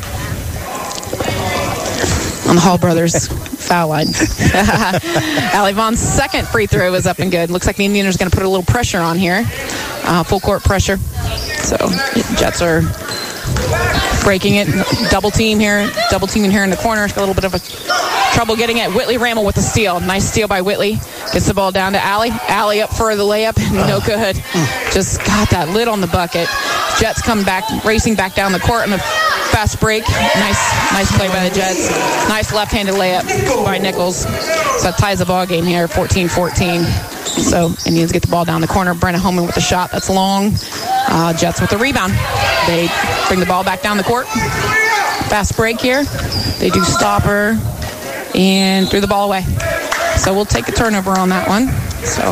[SPEAKER 10] On the Hall brothers foul line. Allie Vaughn's second free throw is up and good. Looks like the Indians are going to put a little pressure on here. Full court pressure. So Jets are breaking it. Double teaming here in the corner. Got a little bit of trouble getting at Whitley Ramel with the steal. Nice steal by Whitley. Gets the ball down to Allie. Allie up for the layup. No good. Just got that lid on the bucket. Jets come back, racing back down the court on a fast break. Nice play by the Jets. Nice left-handed layup by Nichols. So that ties the ball game here, 14-14. So Indians get the ball down the corner. Brenna Holman with the shot. That's long. Jets with the rebound. They bring the ball back down the court. Fast break here. They do stop her and threw the ball away. So we'll take a turnover on that one. So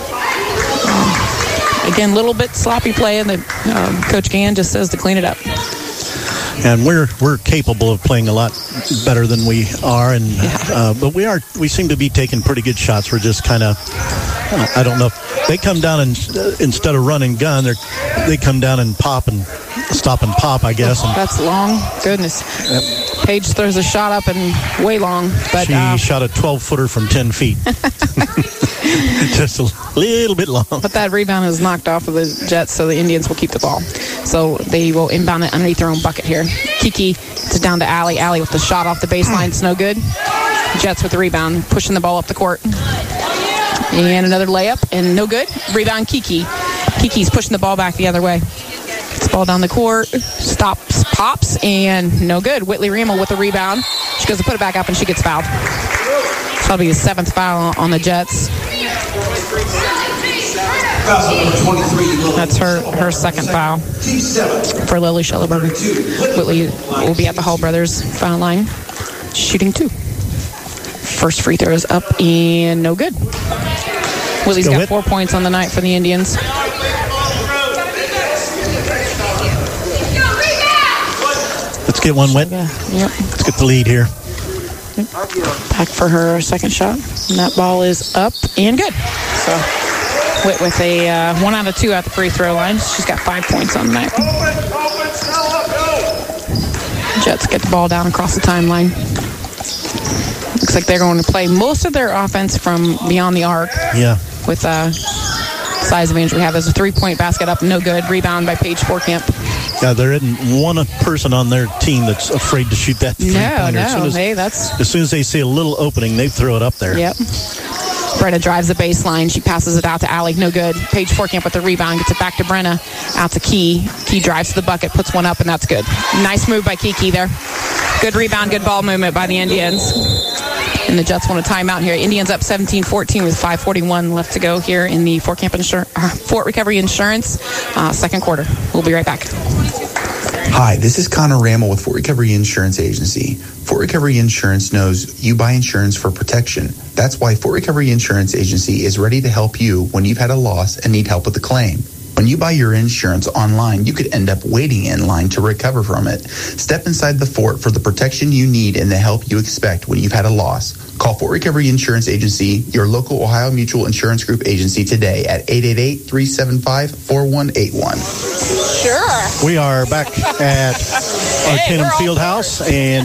[SPEAKER 10] again, a little bit sloppy play, and Coach Gann just says to clean it up.
[SPEAKER 2] And we're capable of playing a lot better than we are, and but we seem to be taking pretty good shots. We're just kind of, I don't know, they come down and instead of run and gun, they come down and pop and stop and pop, I guess. And
[SPEAKER 10] that's long. Goodness. Yep. Paige throws a shot up and way long, but
[SPEAKER 2] she shot a 12-footer from 10 feet. Just a little bit long.
[SPEAKER 10] But that rebound is knocked off of the Jets, so the Indians will keep the ball. So they will inbound it underneath their own bucket here. Kiki, it's down to Allie. Allie with the shot off the baseline. It's no good. Jets with the rebound, pushing the ball up the court. And another layup, and no good. Rebound, Kiki. Kiki's pushing the ball back the other way. It's ball down the court. Stops, pops, and no good. Whitley Riemel with the rebound. She goes to put it back up, and she gets fouled. So that'll be the 7th foul on the Jets. That's her second foul for Lily Schellenberger. Whitley will be at the Hall Brothers foul line, shooting 2. First free throw is up and no good. Whitley's got 4 points on the night for the Indians.
[SPEAKER 2] Let's get one wet.
[SPEAKER 10] Yep.
[SPEAKER 2] Let's get the lead here.
[SPEAKER 10] Back for her second shot. And that ball is up and good. So Whit with a 1 out of 2 at the free throw line. She's got 5 points on the night. Jets get the ball down across the timeline. Looks like they're going to play most of their offense from beyond the arc.
[SPEAKER 2] Yeah.
[SPEAKER 10] With size advantage we have. There's a 3-point basket up, no good. Rebound by Paige Forkamp.
[SPEAKER 2] Yeah, there isn't one person on their team that's afraid to shoot that three-pointer. As soon as they see a little opening, they throw it up there.
[SPEAKER 10] Yep. Brenna drives the baseline. She passes it out to Allie. No good. Paige Forkamp with the rebound. Gets it back to Brenna. Out to Key. Key drives to the bucket. Puts one up, and that's good. Nice move by Kiki there. Good rebound. Good ball movement by the Indians. And the Jets want a timeout here. Indians up 17-14 with 5:41 left to go here in the Fort Recovery Insurance second quarter. We'll be right back.
[SPEAKER 15] Hi, this is Connor Rammel with Fort Recovery Insurance Agency. Fort Recovery Insurance knows you buy insurance for protection. That's why Fort Recovery Insurance Agency is ready to help you when you've had a loss and need help with the claim. When you buy your insurance online, you could end up waiting in line to recover from it. Step inside the fort for the protection you need and the help you expect when you've had a loss. Call Fort Recovery Insurance Agency, your local Ohio Mutual Insurance Group agency today at 888-375-4181.
[SPEAKER 10] Sure.
[SPEAKER 2] We are back at Arcanum Fieldhouse, and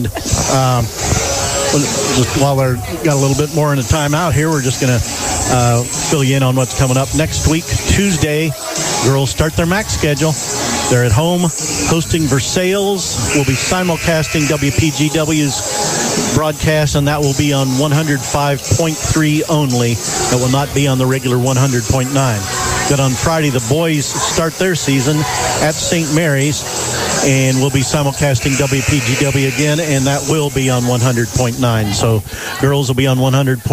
[SPEAKER 2] just while we're got a little bit more in the timeout here, we're just going to fill you in on what's coming up next week. Tuesday, girls start their MAC schedule. They're at home hosting Versailles. We'll be simulcasting WPGW's broadcast, and that will be on 105.3 only. That will not be on the regular 100.9. Then on Friday, the boys start their season at St. Mary's, and we'll be simulcasting WPGW again, and that will be on 100.9. So girls will be on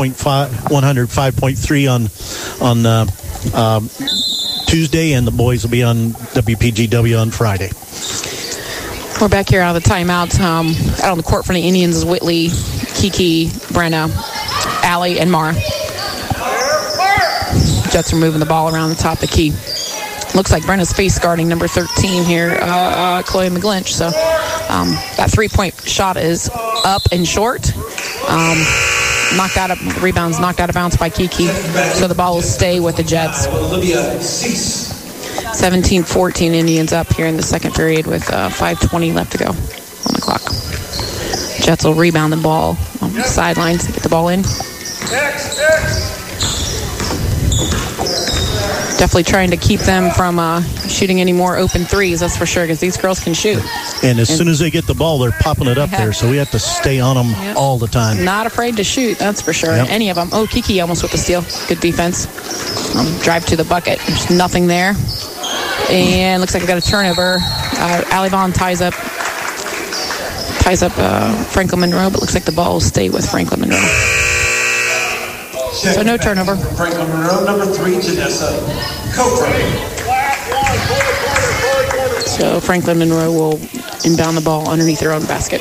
[SPEAKER 2] 105.3 on Tuesday, and the boys will be on WPGW on Friday.
[SPEAKER 10] We're back here out of the timeout. Out on the court for the Indians is Whitley, Kiki, Brenna, Allie, and Mara. Jets are moving the ball around the top of the key. Looks like Brenna's face guarding number 13 here, Chloe McGlinch. So that 3-point shot is up and short. Knocked out of rebounds, knocked out of bounds by Kiki. So the ball will stay with the Jets. 17-14 Indians up here in the second period with 5:20 left to go on the clock. Jets will rebound the ball on the sidelines to get the ball in. Definitely trying to keep them from shooting any more open threes, that's for sure, because these girls can shoot.
[SPEAKER 2] And as soon as they get the ball, they're popping it up there, so we have to stay on them all the time.
[SPEAKER 10] Not afraid to shoot, that's for sure. Any of them. Oh, Kiki almost with the steal. Good defense. Drive to the bucket. There's nothing there. And looks like we got a turnover. Allie Vaughn ties up Franklin Monroe, but looks like the ball will stay with Franklin Monroe. So no turnover.
[SPEAKER 14] Franklin Monroe, number 3, Janessa Cofer.
[SPEAKER 10] So Franklin Monroe will inbound the ball underneath their own basket.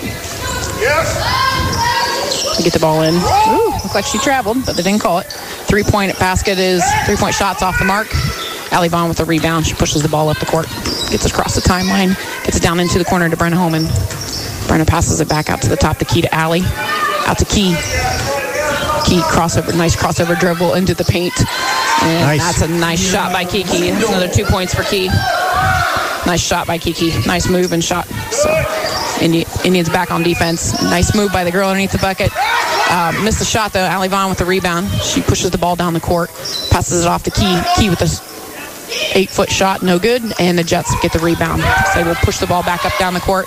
[SPEAKER 10] To get the ball in. Ooh, looks like she traveled, but they didn't call it. 3-point basket is 3-point shots off the mark. Allie Vaughn with a rebound. She pushes the ball up the court, gets it across the timeline, gets it down into the corner to Brenna Holman. Brenna passes it back out to the top to Key to Allie. Out to Key. Key crossover, nice crossover dribble into the paint. And that's a nice shot by Kiki. That's another 2 points for Key. Nice shot by Kiki. Nice move and shot. So Indians back on defense. Nice move by the girl underneath the bucket. Missed the shot, though. Allie Vaughn with the rebound. She pushes the ball down the court. Passes it off to Key. Key with a 8-foot shot. No good. And the Jets get the rebound. So they will push the ball back up down the court.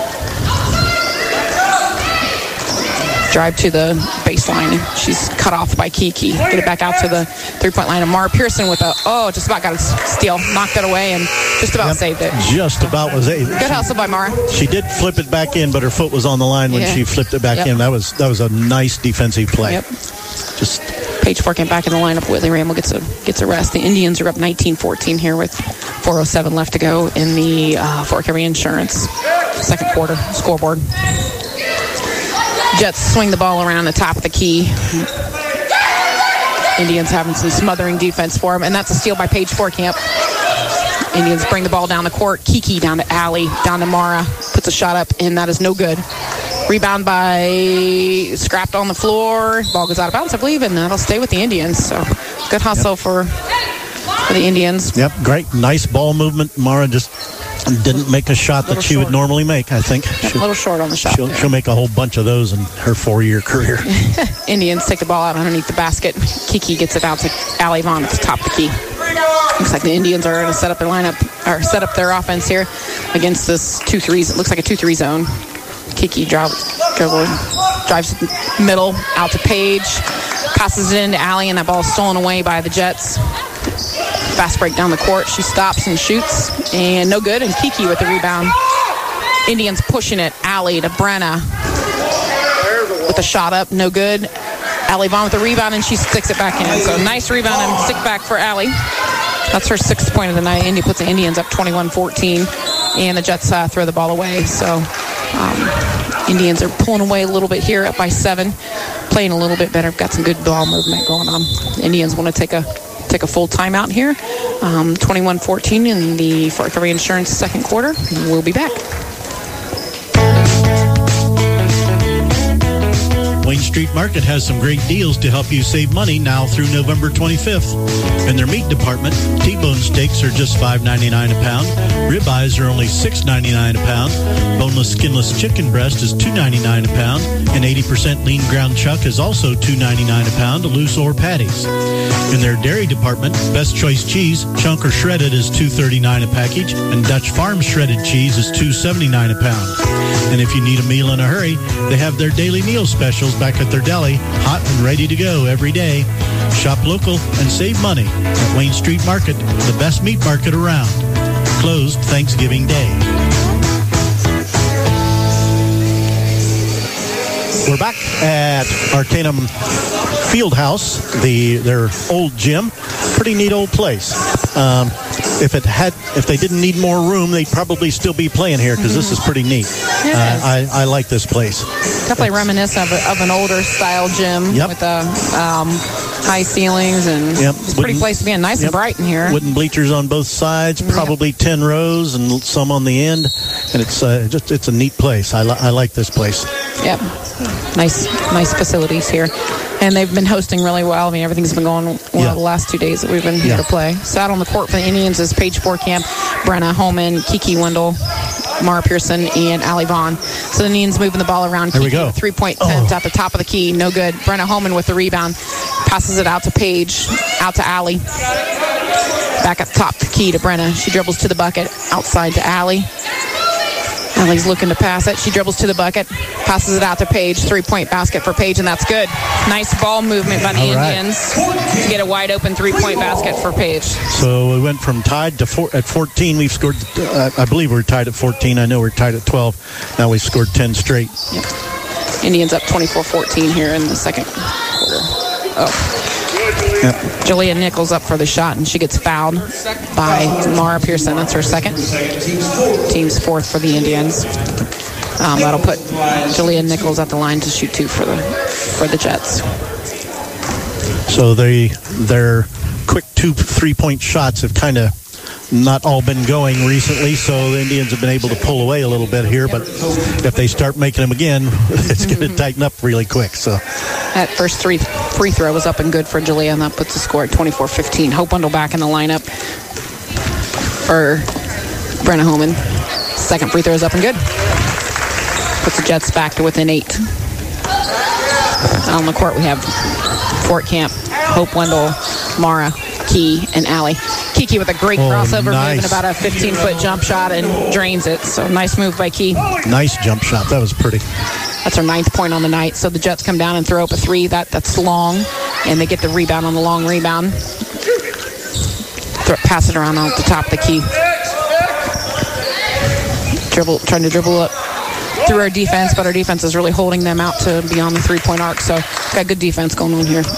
[SPEAKER 10] Drive to the baseline. She's cut off by Kiki. Get it back out to the 3-point line. And Mara Pearson with just about got a steal. Knocked it away and just about saved it.
[SPEAKER 2] Just about was able.
[SPEAKER 10] Good hustle by Mara.
[SPEAKER 2] She did flip it back in, but her foot was on the line when she flipped it back in. That was a nice defensive play.
[SPEAKER 10] Yep. Just Page Fork back in the lineup. Whitley Ramble gets a rest. The Indians are up 19-14 here with 4:07 left to go in the Fort Carew Insurance second quarter scoreboard. Jets swing the ball around the top of the key. Indians having some smothering defense for them, and that's a steal by Paige Forkamp. Indians bring the ball down the court. Kiki down to Allie, down to Mara. Puts a shot up, and that is no good. Rebound by scrapped on the floor. Ball goes out of bounds, I believe, and that'll stay with the Indians. So good hustle for the Indians.
[SPEAKER 2] Yep, great. Nice ball movement. Mara just didn't make a shot that she would normally make, I think.
[SPEAKER 10] A little short on the shot.
[SPEAKER 2] She'll make a whole bunch of those in her 4-year career.
[SPEAKER 10] Indians take the ball out underneath the basket. Kiki gets it out to Allie Vaughn at the top of the key. Looks like the Indians are going to set up their lineup, or set up their offense here against this 2-3. It looks like a 2-3 zone. Kiki drives middle out to Paige, passes it into Allie, and that ball is stolen away by the Jets. Fast break down the court. She stops and shoots, and no good. And Kiki with the rebound. Indians pushing it. Allie to Brenna with a shot up, no good. Allie Vaughn with the rebound, and she sticks it back in. So nice rebound and stick back for Allie. That's her 6th point of the night. Indy puts the Indians up 21-14, and the Jets throw the ball away. So Indians are pulling away a little bit here, up by 7, playing a little bit better. Got some good ball movement going on. The Indians want to take a full timeout here. 21-14 in the Fort Carew Insurance second quarter. We'll be back.
[SPEAKER 3] Wayne Street Market has some great deals to help you save money now through November 25th. In their meat department, T-bone steaks are just $5.99 a pound. Ribeyes are only $6.99 a pound. Boneless, skinless chicken breast is $2.99 a pound. And 80% lean ground chuck is also $2.99 a pound, loose or patties. In their dairy department, Best Choice cheese, chunk or shredded, is $2.39 a package. And Dutch Farm shredded cheese is $2.79 a pound. And if you need a meal in a hurry, they have their daily meal specials back at their deli, hot and ready to go every day. Shop local and save money at Wayne Street Market, the best meat market around. Closed Thanksgiving Day.
[SPEAKER 2] We're back at Arcanum Fieldhouse, their old gym. Pretty neat old place. If they didn't need more room, they'd probably still be playing here because this is pretty neat. I like this place.
[SPEAKER 10] Definitely reminiscent of an older style gym with high ceilings, and it's a pretty place to be in. Nice and bright in here.
[SPEAKER 2] Wooden bleachers on both sides, probably 10 rows and some on the end, and it's a neat place. I like this place.
[SPEAKER 10] Yep, nice facilities here. And they've been hosting really well. I mean, everything's been going well the last 2 days that we've been here to play. So out on the court for the Indians is Paige Forkamp, Brenna Holman, Kiki Wendell, Mara Pearson, and Allie Vaughn. So the Indians moving the ball around.
[SPEAKER 2] Here we go.
[SPEAKER 10] 3-point attempt at the top of the key. No good. Brenna Holman with the rebound. Passes it out to Paige, out to Allie. Back at the top of the key to Brenna. She dribbles to the bucket, outside to Allie. Allie's looking to pass it. She dribbles to the bucket, passes it out to Paige. 3-point basket for Paige, and that's good. Nice ball movement by the Indians to get a wide open 3-point basket for Paige.
[SPEAKER 2] So we went from tied to at 14. We've scored, I believe we're tied at 14. I know we're tied at 12. Now we've scored 10 straight.
[SPEAKER 10] Yep. Indians up 24-14 here in the second quarter. Yep. Jalea Nichols up for the shot, and she gets fouled by Mara Pearson. That's her second. Team's fourth for the Indians. That'll put Jalea Nichols at the line to shoot 2 for the Jets.
[SPEAKER 2] So their quick 2 3-point shots have kind of not all been going recently, so the Indians have been able to pull away a little bit here, but if they start making them again, it's going to tighten up really quick. So
[SPEAKER 10] that first free throw was up and good for Jalea, and that puts the score at 24-15. Hope Wendell back in the lineup for Brenna Holman. Second free throw is up and good. Puts the Jets back to within 8. On the court we have Fort Camp, Hope Wendell, Mara, Key, and Allie. Kiki with a great crossover move and about a 15-foot jump shot and drains it. So nice move by Key.
[SPEAKER 2] Nice jump shot. That was pretty.
[SPEAKER 10] That's her 9th point on the night. So the Jets come down and throw up a 3. That's long, and they get the rebound on the long rebound. Pass it around off the top of the Key. Trying to dribble up through our defense, but our defense is really holding them out to beyond the 3-point arc. So got good defense going on here.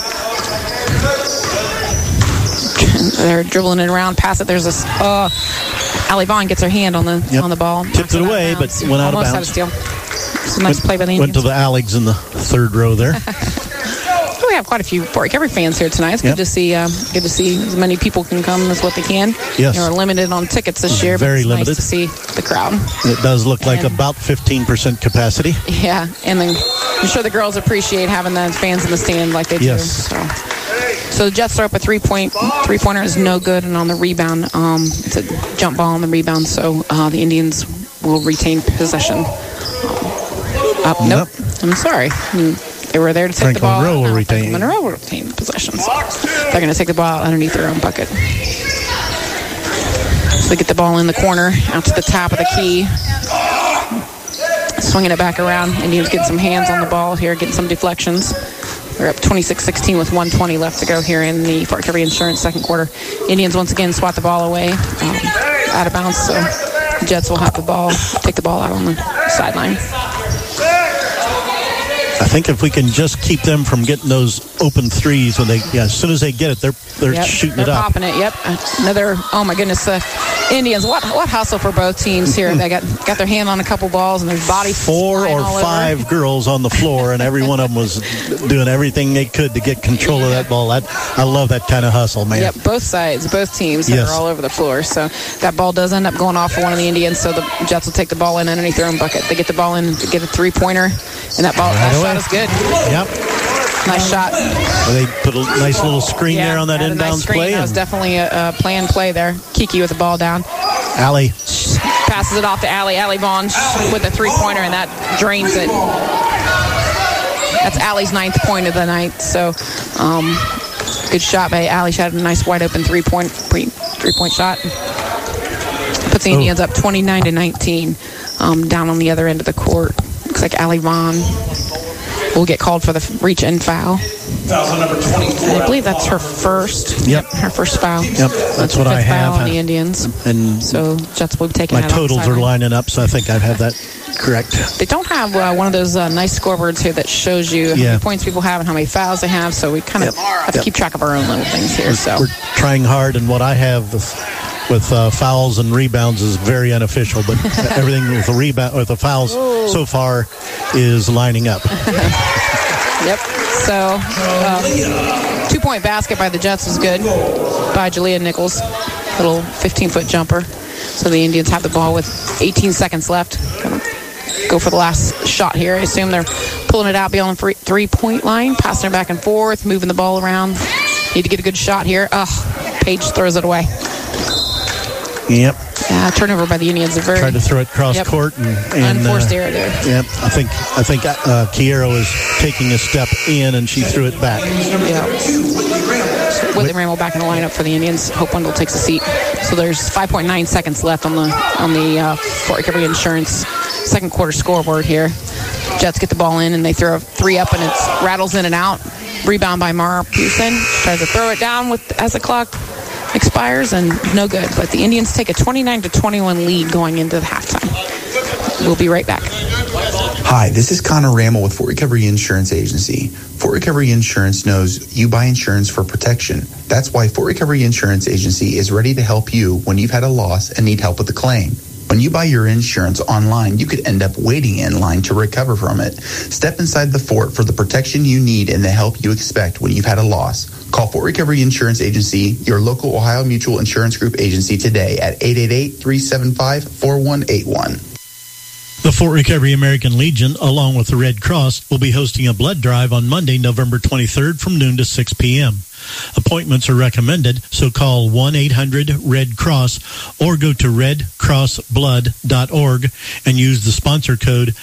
[SPEAKER 10] They're dribbling it around, pass it. There's this. Allie Vaughn gets her hand on the ball.
[SPEAKER 2] Tipped it away, but went out of bounds.
[SPEAKER 10] Almost had a steal. It's a nice play by the Indians.
[SPEAKER 2] Went to the Alex in the third row there.
[SPEAKER 10] We have quite a few Fort Recovery fans here tonight. It's good to see. Good to see as many people can come as what they can.
[SPEAKER 2] Yes,
[SPEAKER 10] they're limited on tickets this year.
[SPEAKER 2] Very
[SPEAKER 10] but it's
[SPEAKER 2] limited.
[SPEAKER 10] Nice to see the crowd.
[SPEAKER 2] It does look like about 15% capacity.
[SPEAKER 10] Yeah, and then I'm sure the girls appreciate having the fans in the stand like they do. So the Jets throw up a three-pointer is no good, and on the rebound, it's a jump ball on the rebound. So the Indians will retain possession. Nope. I'm sorry. They were there to take the ball.
[SPEAKER 2] Monroe will retain.
[SPEAKER 10] Monroe will retain possession. So they're going to take the ball underneath their own bucket. So they get the ball in the corner, out to the top of the Key. Swinging it back around. Indians getting some hands on the ball here, getting some deflections. We're up 26-16 with 1:20 left to go here in the Fort Recovery Insurance second quarter. Indians once again swat the ball away, out of bounds. So the Jets will have the ball, take the ball out on the sideline.
[SPEAKER 2] I think if we can just keep them from getting those open threes when as soon as they get it, they're shooting it up.
[SPEAKER 10] They're popping it. Yep. Another. Oh my goodness. Indians. What hustle for both teams here. They got their hand on a couple balls and their bodies.
[SPEAKER 2] 4 or 5 girls on the floor, and every one of them was doing everything they could to get control of that ball. I love that kind of hustle, man.
[SPEAKER 10] Yep. Both sides, both teams are all over the floor. So that ball does end up going off for one of the Indians. So the Jets will take the ball in underneath their own bucket. They get the ball in and get a 3-pointer, and that shot is good.
[SPEAKER 2] Yep.
[SPEAKER 10] Nice shot.
[SPEAKER 2] They put a nice little screen there on that inbounds play.
[SPEAKER 10] That was definitely a planned play there. Kiki with the ball down.
[SPEAKER 2] Allie
[SPEAKER 10] passes it off to Allie. Allie Vaughn with a 3-pointer, and that drains it. That's Allie's 9th point of the night. So good shot by Allie. She had a nice wide open 3-point shot. Puts the Indians up 29-19 down on the other end of the court. Looks like Allie Vaughn will get called for the reach-in foul.
[SPEAKER 14] Foul number 24.
[SPEAKER 10] I believe that's her first.
[SPEAKER 2] Yep.
[SPEAKER 10] Her first foul.
[SPEAKER 2] Yep. That's what I have.
[SPEAKER 10] On the Indians.
[SPEAKER 2] And
[SPEAKER 10] so Jets will be taking
[SPEAKER 2] my totals are lining up, so I think I have that correct.
[SPEAKER 10] They don't have one of those nice scoreboards here that shows you how many points people have and how many fouls they have. So we kind of have to keep track of our own little things here.
[SPEAKER 2] We're trying hard, and what I have with fouls and rebounds is very unofficial, but everything with the fouls so far is lining up.
[SPEAKER 10] Yep. So 2-point basket by the Jets is good by Jalea Nichols. Little 15-foot jumper. So the Indians have the ball with 18 seconds left. Go for the last shot here. I assume they're pulling it out beyond the 3-point line, passing it back and forth, moving the ball around. Need to get a good shot here. Paige throws it away.
[SPEAKER 2] Yep.
[SPEAKER 10] Turnover by the Indians.
[SPEAKER 2] Tried to throw it cross court and
[SPEAKER 10] unforced error there.
[SPEAKER 2] Yep. I think Kiero was taking a step in and she threw it back.
[SPEAKER 10] Yeah. Whitley Rainbow back in the lineup for the Indians. Hope Wendell takes a seat. So there's 5.9 seconds left on the Fort Recovery Insurance second quarter scoreboard here. Jets get the ball in and they throw a 3 up and it rattles in and out. Rebound by Mara Pearson. Tries to throw it down as the clock expires and no good. But the Indians take a 29-21 lead going into the halftime. We'll be right back.
[SPEAKER 15] Hi, this is Connor Rammel with Fort Recovery Insurance Agency. Fort Recovery Insurance knows you buy insurance for protection. That's why Fort Recovery Insurance Agency is ready to help you when you've had a loss and need help with the claim. When you buy your insurance online, you could end up waiting in line to recover from it. Step inside the Fort for the protection you need and the help you expect when you've had a loss. Call Fort Recovery Insurance Agency, your local Ohio Mutual Insurance Group agency today at 888-375-4181.
[SPEAKER 3] The Fort Recovery American Legion, along with the Red Cross, will be hosting a blood drive on Monday, November 23rd from noon to 6 p.m. Appointments are recommended, so call 1-800-RED-CROSS or go to redcrossblood.org and use the sponsor code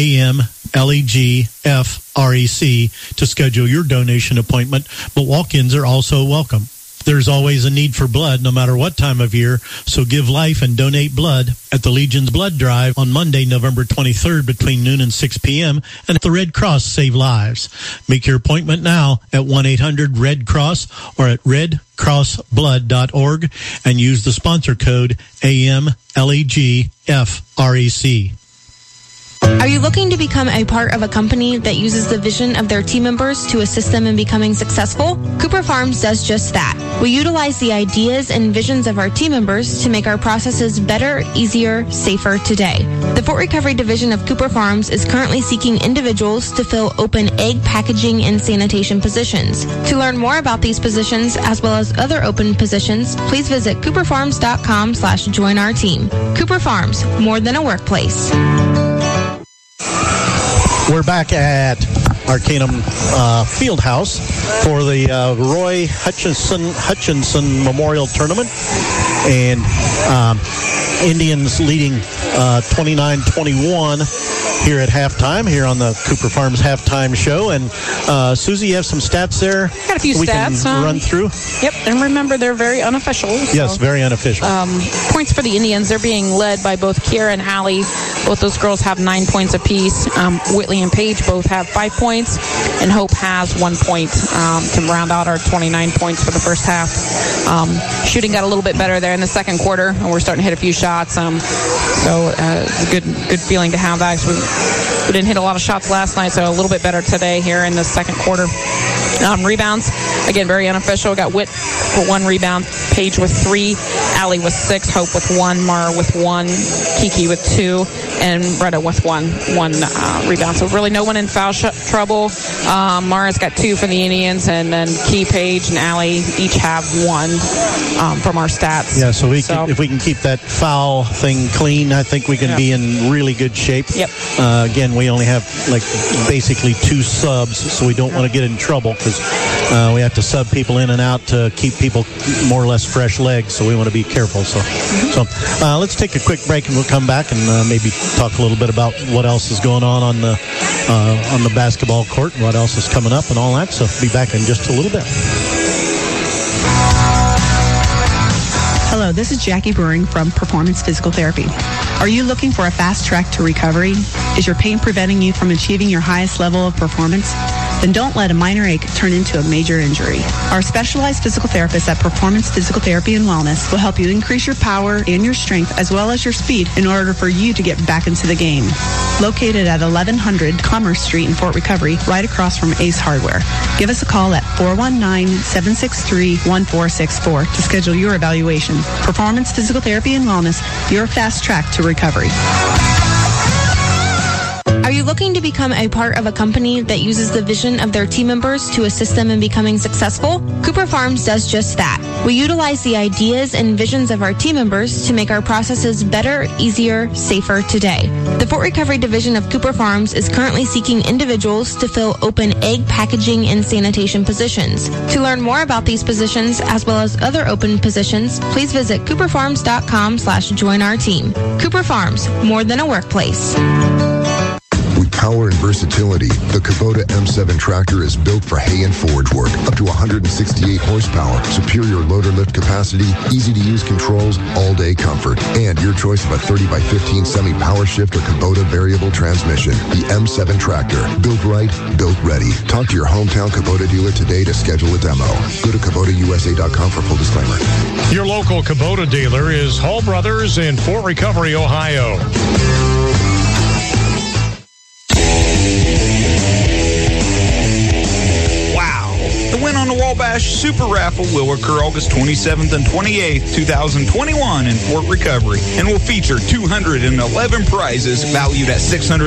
[SPEAKER 3] AMLEGFREC to schedule your donation appointment, but walk-ins are also welcome. There's always a need for blood no matter what time of year, so give life and donate blood at the Legion's Blood Drive on Monday, November 23rd between noon and 6 p.m. and at the Red Cross Save Lives. Make your appointment now at 1-800-RED-CROSS or at redcrossblood.org and use the sponsor code AMLEGFREC.
[SPEAKER 16] Are you looking to become a part of a company that uses the vision of their team members to assist them in becoming successful? Cooper Farms does just that. We utilize the ideas and visions of our team members to make our processes better, easier, safer today. The Fort Recovery Division of Cooper Farms is currently seeking individuals to fill open egg packaging and sanitation positions. To learn more about these positions, as well as other open positions, please visit cooperfarms.com/join our team. Cooper Farms, more than a workplace.
[SPEAKER 2] We're back at Arcanum Fieldhouse for the Roy Hutchinson Memorial Tournament, and Indians leading 29-21 here at halftime, here on the Cooper Farms halftime show. And Susie, you have some stats there?
[SPEAKER 10] Got a few
[SPEAKER 2] we
[SPEAKER 10] stats.
[SPEAKER 2] Can run through?
[SPEAKER 10] Yep, and remember, they're very unofficial.
[SPEAKER 2] Yes, very unofficial.
[SPEAKER 10] Points for the Indians, they're being led by both Kiera and Allie. Both those girls have 9 points apiece. Whitley and Paige both have 5 points, and Hope has 1 point to round out our 29 points for the first half. Shooting got a little bit better there in the second quarter, and we're starting to hit a few shots. So it's a good feeling to have that. We didn't hit a lot of shots last night, so a little bit better today here in the second quarter. Rebounds, again, very unofficial. Got Whit for 1 rebound, Paige with 3, Allie with 6, Hope with 1, Mara with 1, Kiki with 2, and Bretta with one rebound. So really no one in foul trouble. Mara's got 2 for the Indians, and then Key, Paige, and Allie each have 1 from our stats.
[SPEAKER 2] Yeah, so if we can keep that foul thing clean, I think we can be in really good shape.
[SPEAKER 10] Yep.
[SPEAKER 2] Again, we only have basically 2 subs, so we don't want to get in trouble because we have to sub people in and out to keep people more or less fresh legs, so we want to be careful. So let's take a quick break and we'll come back and maybe talk a little bit about what else is going on the basketball court and what else is coming up and all that. So be back in just a little bit.
[SPEAKER 7] Hello, this is Jackie Brewing from Performance Physical Therapy. Are you looking for a fast track to recovery? Is your pain preventing you from achieving your highest level of performance? Then don't let a minor ache turn into a major injury. Our specialized physical therapists at Performance Physical Therapy and Wellness will help you increase your power and your strength as well as your speed in order for you to get back into the game. Located at 1100 Commerce Street in Fort Recovery, right across from Ace Hardware. Give us a call at 419-763-1464 to schedule your evaluation. Performance Physical Therapy and Wellness, your fast track to recovery.
[SPEAKER 16] Are you looking to become a part of a company that uses the vision of their team members to assist them in becoming successful? Cooper Farms does just that. We utilize the ideas and visions of our team members to make our processes better, easier, safer today. The Fort Recovery Division of Cooper Farms is currently seeking individuals to fill open egg packaging and sanitation positions. To learn more about these positions, as well as other open positions, please visit cooperfarms.com/join our team. Cooper Farms, more than a workplace.
[SPEAKER 5] With power and versatility, the Kubota M7 tractor is built for hay and forage work. Up to 168 horsepower, superior loader lift capacity, easy-to-use controls, all-day comfort, and your choice of a 30x15 semi-power shift or Kubota variable transmission. The M7 tractor, built right, built ready. Talk to your hometown Kubota dealer today to schedule a demo. Go to KubotaUSA.com for full disclaimer.
[SPEAKER 6] Your local Kubota dealer is Hall Brothers in Fort Recovery, Ohio.
[SPEAKER 17] The win on the Wabash Super Raffle will occur August 27th and 28th, 2021 in Fort Recovery and will feature 211 prizes valued at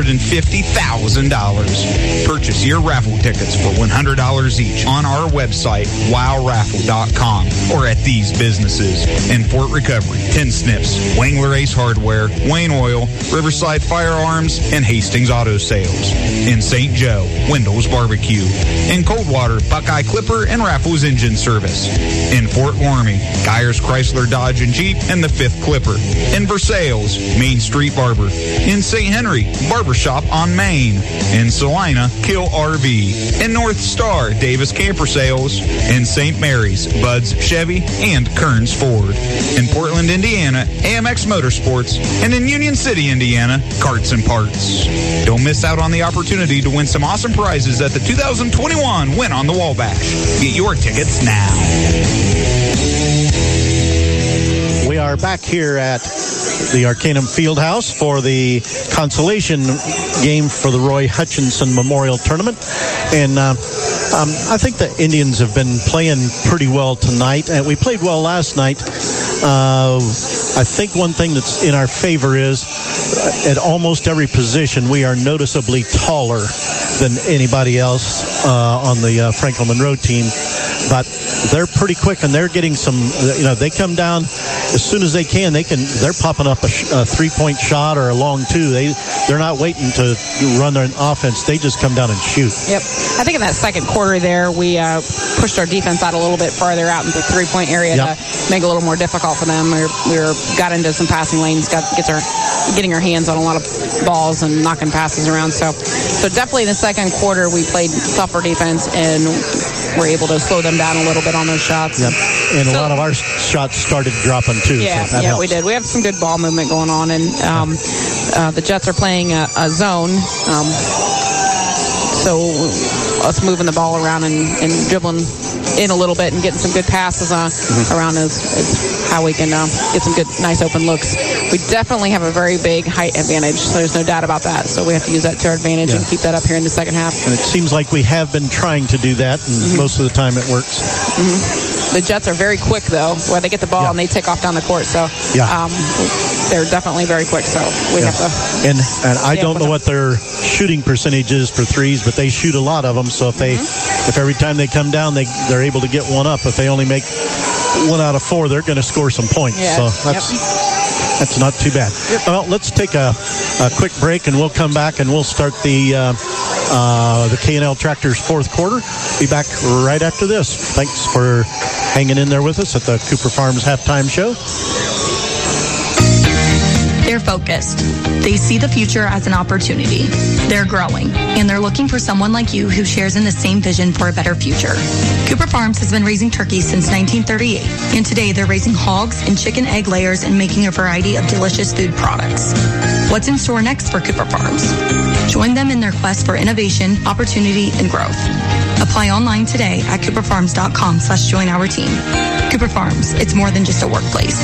[SPEAKER 17] $650,000. Purchase your raffle tickets for $100 each on our website, wowraffle.com, or at these businesses in Fort Recovery: Tin Snips, Wangler Ace Hardware, Wayne Oil, Riverside Firearms, and Hastings Auto Sales. In St. Joe, Wendell's Barbecue. In Coldwater, Buckeye Clipper and Raffles Engine Service. In Fort Laramie, Geyers Chrysler Dodge and Jeep and the 5th Clipper. In Versailles, Main Street Barber. In St. Henry, Barbershop on Main. In Salina, Kill RV. In North Star, Davis Camper Sales. In St. Mary's, Bud's Chevy and Kearns Ford. In Portland, Indiana, AMX Motorsports. And in Union City, Indiana, Carts and Parts. Don't miss out on the opportunity to win some awesome prizes at the 2021 Win on the Wabash. Get your tickets now.
[SPEAKER 2] We are back here at the Arcanum Fieldhouse for the consolation game for the Roy Hutchinson Memorial Tournament. And I think the Indians have been playing pretty well tonight. And we played well last night. I think one thing that's in our favor is at almost every position we are noticeably taller than anybody else on the Franklin Monroe team. But they're pretty quick, and they're getting some, they come down as soon as they can. They're popping up a three-point shot or a long two. They're not waiting to run their offense. They just come down and shoot.
[SPEAKER 10] Yep. I think in that second quarter there, we pushed our defense out a little bit farther out into the three-point area to make it a little more difficult for them. We got into some passing lanes, getting our hands on a lot of balls and knocking passes around. So definitely in the second quarter, we played tougher defense and were able to slow them down a little bit on those shots.
[SPEAKER 2] Yep. And a lot of our shots started dropping too.
[SPEAKER 10] Yeah,
[SPEAKER 2] so
[SPEAKER 10] we did. We have some good ball movement going on, and the Jets are playing a zone. So us moving the ball around and dribbling in a little bit and getting some good passes around is how we can get some good, nice open looks. We definitely have a very big height advantage, so there's no doubt about that. So we have to use that to our advantage and keep that up here in the second half.
[SPEAKER 2] And it seems like we have been trying to do that, and most of the time it works.
[SPEAKER 10] The Jets are very quick, though, where they get the ball and they take off down the court. So they're definitely very quick. So we have to.
[SPEAKER 2] And I don't know what their shooting percentage is for threes, but they shoot a lot of them. So if every time they come down, they're able to get one up. If they only make 1 out of 4, they're going to score some points.
[SPEAKER 10] Yeah.
[SPEAKER 2] So that's not too bad. Well, let's take a quick break, and we'll come back and we'll start the K&L Tractors fourth quarter. Be back right after this. Thanks for hanging in there with us at the Cooper Farms Halftime Show.
[SPEAKER 18] They're focused. They see the future as an opportunity. They're growing, and they're looking for someone like you who shares in the same vision for a better future. Cooper Farms has been raising turkeys since 1938, and today they're raising hogs and chicken egg layers and making a variety of delicious food products. What's in store next for Cooper Farms? Join them in their quest for innovation, opportunity, and growth. Apply online today at cooperfarms.com/join our team. Cooper Farms, it's more than just a workplace.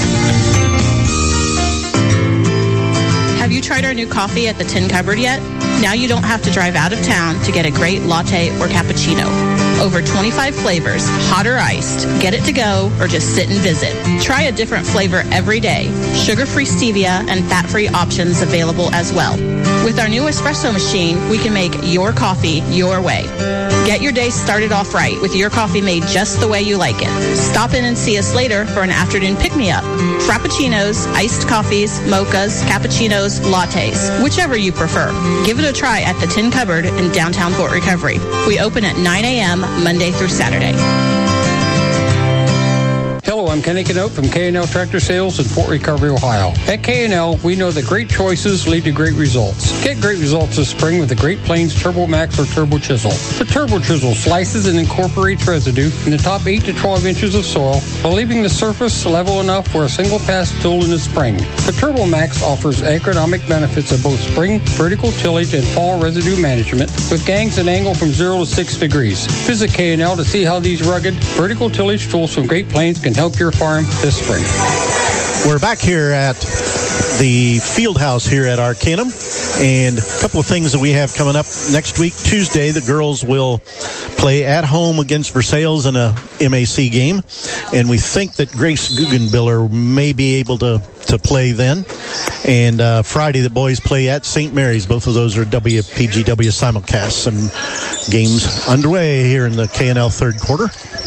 [SPEAKER 12] Have you tried our new coffee at the Tin Cupboard yet? Now you don't have to drive out of town to get a great latte or cappuccino. Over 25 flavors, hot or iced. Get it to go or just sit and visit. Try a different flavor every day. Sugar-free stevia and fat-free options available as well. With our new espresso machine, we can make your coffee your way. Get your day started off right with your coffee made just the way you like it. Stop in and see us later for an afternoon pick-me-up. Frappuccinos, iced coffees, mochas, cappuccinos, lattes, whichever you prefer. Give it a try at the Tin Cupboard in downtown Fort Recovery. We open at 9 a.m. Monday through Saturday.
[SPEAKER 19] Hello, I'm Kenny Canote from K&L Tractor Sales in Fort Recovery, Ohio. At K&L, we know that great choices lead to great results. Get great results this spring with the Great Plains Turbo Max or Turbo Chisel. The Turbo Chisel slices and incorporates residue in the top 8 to 12 inches of soil while leaving the surface level enough for a single pass tool in the spring. The Turbo Max offers agronomic benefits of both spring, vertical tillage, and fall residue management with gangs and angle from 0 to 6 degrees. Visit K&L to see how these rugged vertical tillage tools from Great Plains can help your farm this spring.
[SPEAKER 2] We're back here at the field house here at Arcanum, and a couple of things that we have coming up next week. Tuesday, the girls will play at home against Versailles in a MAC game, and we think that Grace Guggenbiller may be able to play then. And Friday, the boys play at St. Mary's. Both of those are WPGW simulcasts, and games underway here in the K&L third quarter.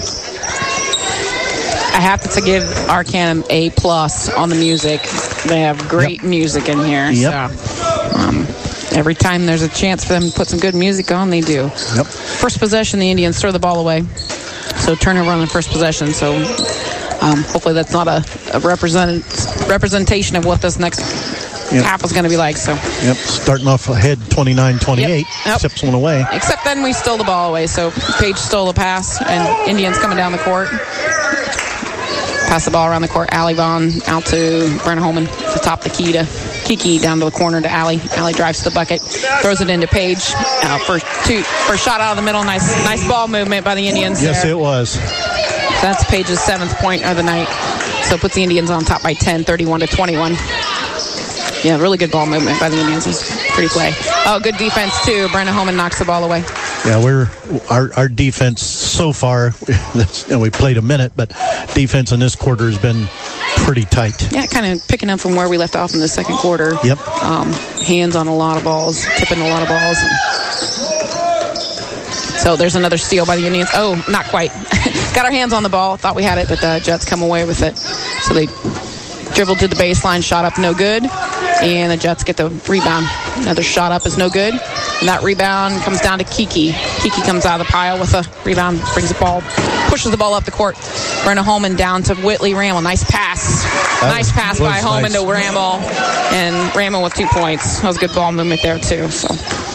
[SPEAKER 10] I have to give Arcanum A+ on the music. They have great music in here.
[SPEAKER 2] Yep.
[SPEAKER 10] So, every time there's a chance for them to put some good music on, they do.
[SPEAKER 2] Yep.
[SPEAKER 10] First possession, the Indians throw the ball away. So turnover on the first possession. So hopefully that's not a representation of what this next half is going to be like. So.
[SPEAKER 2] Yep, starting off ahead 29-28, tips one away.
[SPEAKER 10] Except then we stole the ball away. So Paige stole the pass, and Indians coming down the court. Pass the ball around the court. Allie Vaughn out to Brenna Holman to top the key to Kiki, down to the corner to Allie. Allie drives to the bucket, throws it into Paige. First shot out of the middle. Nice ball movement by the Indians.
[SPEAKER 2] Yes,
[SPEAKER 10] there.
[SPEAKER 2] It was.
[SPEAKER 10] That's Paige's 7th point of the night. So it puts the Indians on top by 10, 31-21. Yeah, really good ball movement by the Indians. It was pretty play. Oh, good defense too. Brenna Holman knocks the ball away.
[SPEAKER 2] Yeah, our defense so far, we played a minute, but defense in this quarter has been pretty tight.
[SPEAKER 10] Yeah, kind of picking up from where we left off in the second quarter.
[SPEAKER 2] Yep.
[SPEAKER 10] Hands on a lot of balls, tipping a lot of balls. So there's another steal by the Indians. Oh, not quite. Got our hands on the ball. Thought we had it, but the Jets come away with it. So they dribbled to the baseline, shot up, no good. And the Jets get the rebound. Another shot up is no good. And that rebound comes down to Kiki. Kiki comes out of the pile with a rebound, brings the ball, pushes the ball up the court. Brenna Holman down to Whitley Ramel. Nice pass. Nice pass by Holman to Ramel. And Ramel with 2 points. That was good ball movement there, too. So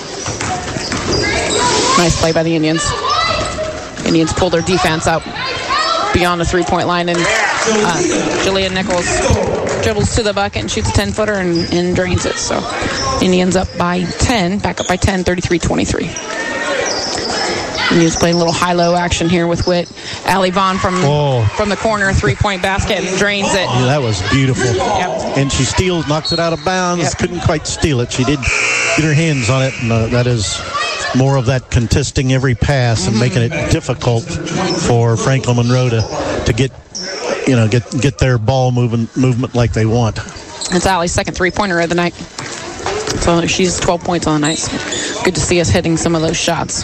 [SPEAKER 10] nice play by the Indians. Indians pull their defense up beyond the three-point line. And Julia Nichols dribbles to the bucket and shoots a 10-footer and drains it. So Indians up by 10, back up by 10, 33-23. Indians playing a little high-low action here with Witt. Allie Vaughn from the corner, three-point basket, and drains it.
[SPEAKER 2] Yeah, that was beautiful.
[SPEAKER 10] Yep.
[SPEAKER 2] And she knocks it out of bounds.
[SPEAKER 10] Yep.
[SPEAKER 2] Couldn't quite steal it. She did get her hands on it, and that is more of that contesting every pass and making it difficult for Franklin Monroe to get their ball movement like they want.
[SPEAKER 10] It's Allie's second three-pointer of the night. So she's 12 points on the night. So good to see us hitting some of those shots.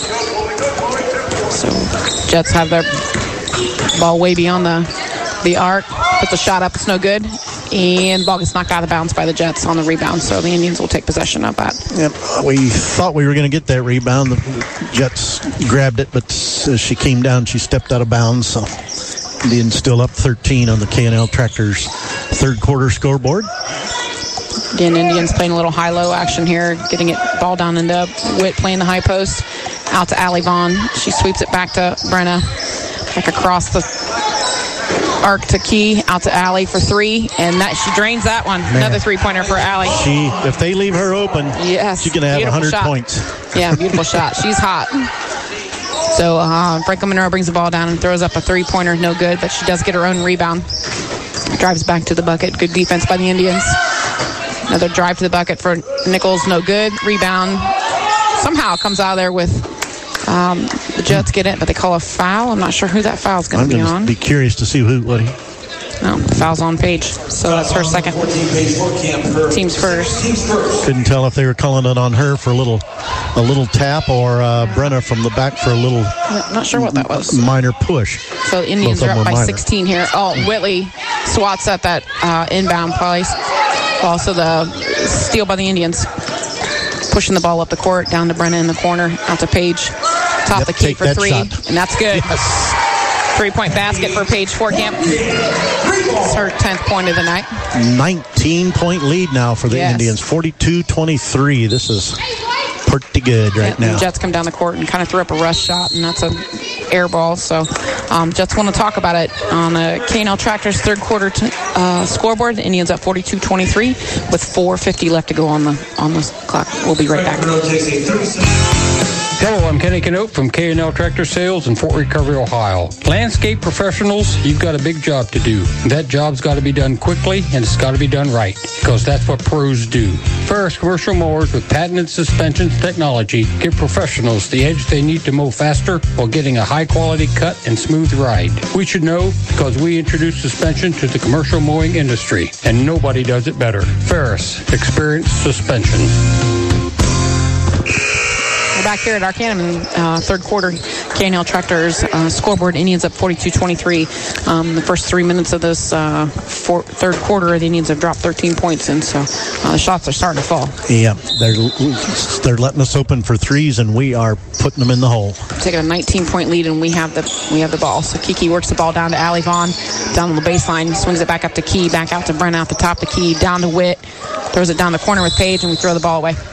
[SPEAKER 10] So Jets have their ball way beyond the arc. Put the shot up. It's no good. And the ball gets knocked out of bounds by the Jets on the rebound. So the Indians will take possession of that.
[SPEAKER 2] Yep. We thought we were going to get that rebound. The Jets grabbed it, but as she came down, she stepped out of bounds. So Indians still up 13 on the K&L Tractors third quarter scoreboard.
[SPEAKER 10] Again, Indians playing a little high-low action here, getting it ball down into Witt playing the high post. Out to Allie Vaughn. She sweeps it back to Brenna. Back across the arc to Key. Out to Allie for three. And she drains that one. Man. Another three-pointer for Allie.
[SPEAKER 2] If they leave her open,
[SPEAKER 10] yes,
[SPEAKER 2] she's going to have 100
[SPEAKER 10] shot.
[SPEAKER 2] points.
[SPEAKER 10] Yeah, beautiful shot. She's hot. So Franklin Monroe brings the ball down and throws up a three-pointer. No good, but she does get her own rebound. Drives back to the bucket. Good defense by the Indians. Another drive to the bucket for Nichols. No good. Rebound. Somehow comes out of there with the Jets get it, but they call a foul. I'm not sure who that foul's going to be on.
[SPEAKER 2] I'm going to be curious to see what he...
[SPEAKER 10] No, the foul's on Paige. So that's her second. Team's first.
[SPEAKER 2] Couldn't tell if they were calling it on her for a little tap or Brenna from the back for a little...
[SPEAKER 10] Not sure what that was.
[SPEAKER 2] Minor push.
[SPEAKER 10] So the Indians are up by 16 here. Oh, Whitley swats at that inbound place. Also the steal by the Indians. Pushing the ball up the court, down to Brenna in the corner, out to Paige. Top the key for three. Shot. And that's good.
[SPEAKER 2] Yes.
[SPEAKER 10] 3-point basket for Paige Fortcamp. It's her 10th point of the night.
[SPEAKER 2] 19-point lead now for the Indians. 42-23. This is pretty good right now.
[SPEAKER 10] The Jets come down the court and kind of threw up a rush shot, and that's an air ball. So Jets want to talk about it on K&L Tractor's third quarter scoreboard. The Indians up 42-23 with 4:50 left to go on the clock. We'll be right back.
[SPEAKER 19] Hello, I'm Kenny Canote from K&L Tractor Sales in Fort Recovery, Ohio. Landscape professionals, you've got a big job to do. That job's got to be done quickly, and it's got to be done right, because that's what pros do. Ferris commercial mowers with patented suspensions technology give professionals the edge they need to mow faster while getting a high-quality cut and smooth ride. We should know because we introduced suspension to the commercial mowing industry, and nobody does it better. Ferris, experienced suspension.
[SPEAKER 10] We're back here at Arcanum, third quarter. K&L Tractors scoreboard. Indians up 42-23. The first 3 minutes of this third quarter, the Indians have dropped 13 points, and so the shots are starting to fall.
[SPEAKER 2] Yeah, they're letting us open for threes, and we are putting them in the hole.
[SPEAKER 10] Taking a 19-point lead, and we have the ball. So Kiki works the ball down to Allie Vaughn, down on the baseline, swings it back up to Key, back out to Brenna out the top of the key, down to Witt, throws it down the corner with Paige, and we throw the ball away.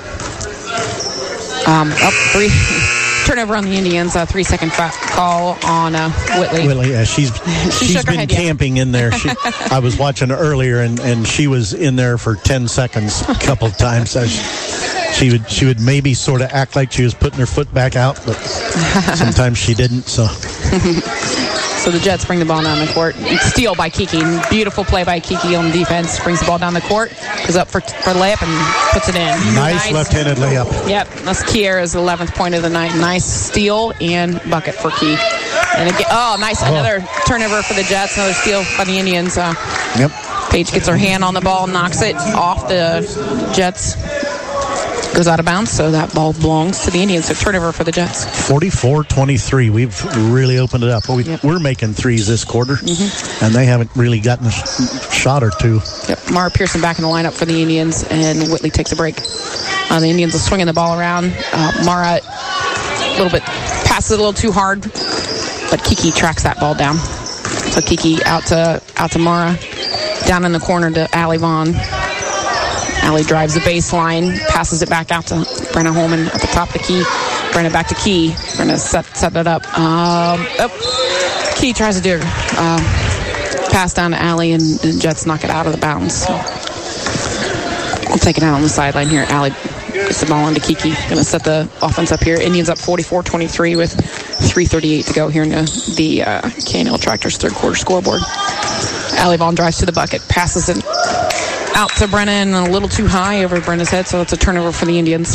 [SPEAKER 10] Three turnover on the Indians. 3-second call on Whitley.
[SPEAKER 2] Whitley, she's been camping in there. I was watching her earlier, and she was in there for 10 seconds a couple of times. She would maybe sort of act like she was putting her foot back out, but sometimes she didn't.
[SPEAKER 10] So the Jets bring the ball down the court. Steal by Kiki. Beautiful play by Kiki on defense. Brings the ball down the court. Goes up for layup and puts it in.
[SPEAKER 2] Nice left-handed layup.
[SPEAKER 10] Yep. That's Kiera's 11th point of the night. Nice steal and bucket for Key. And again, another turnover for the Jets. Another steal by the Indians.
[SPEAKER 2] Yep.
[SPEAKER 10] Paige gets her hand on the ball, knocks it off the Jets. Goes out of bounds, so that ball belongs to the Indians. So turnover for the Jets.
[SPEAKER 2] 44-23. We've really opened it up. We're making threes this quarter, and they haven't really gotten a shot or two.
[SPEAKER 10] Yep. Mara Pearson back in the lineup for the Indians, and Whitley takes a break. The Indians are swinging the ball around. Mara a little bit passes it a little too hard, but Kiki tracks that ball down. So Kiki out to Mara, down in the corner to Allie Vaughn. Allie drives the baseline, passes it back out to Brenna Holman at the top of the key. Brenna back to Key. Brenna set that up. Key tries to do a pass down to Allie, and Jets knock it out of the bounds. So we'll take it out on the sideline here. Allie gets the ball into Kiki. Going to set the offense up here. Indians up 44-23 with 3:38 to go here in the K&L Tractors third quarter scoreboard. Allie Vaughn drives to the bucket, passes it out to Brenna, and a little too high over Brenna's head, so it's a turnover for the Indians.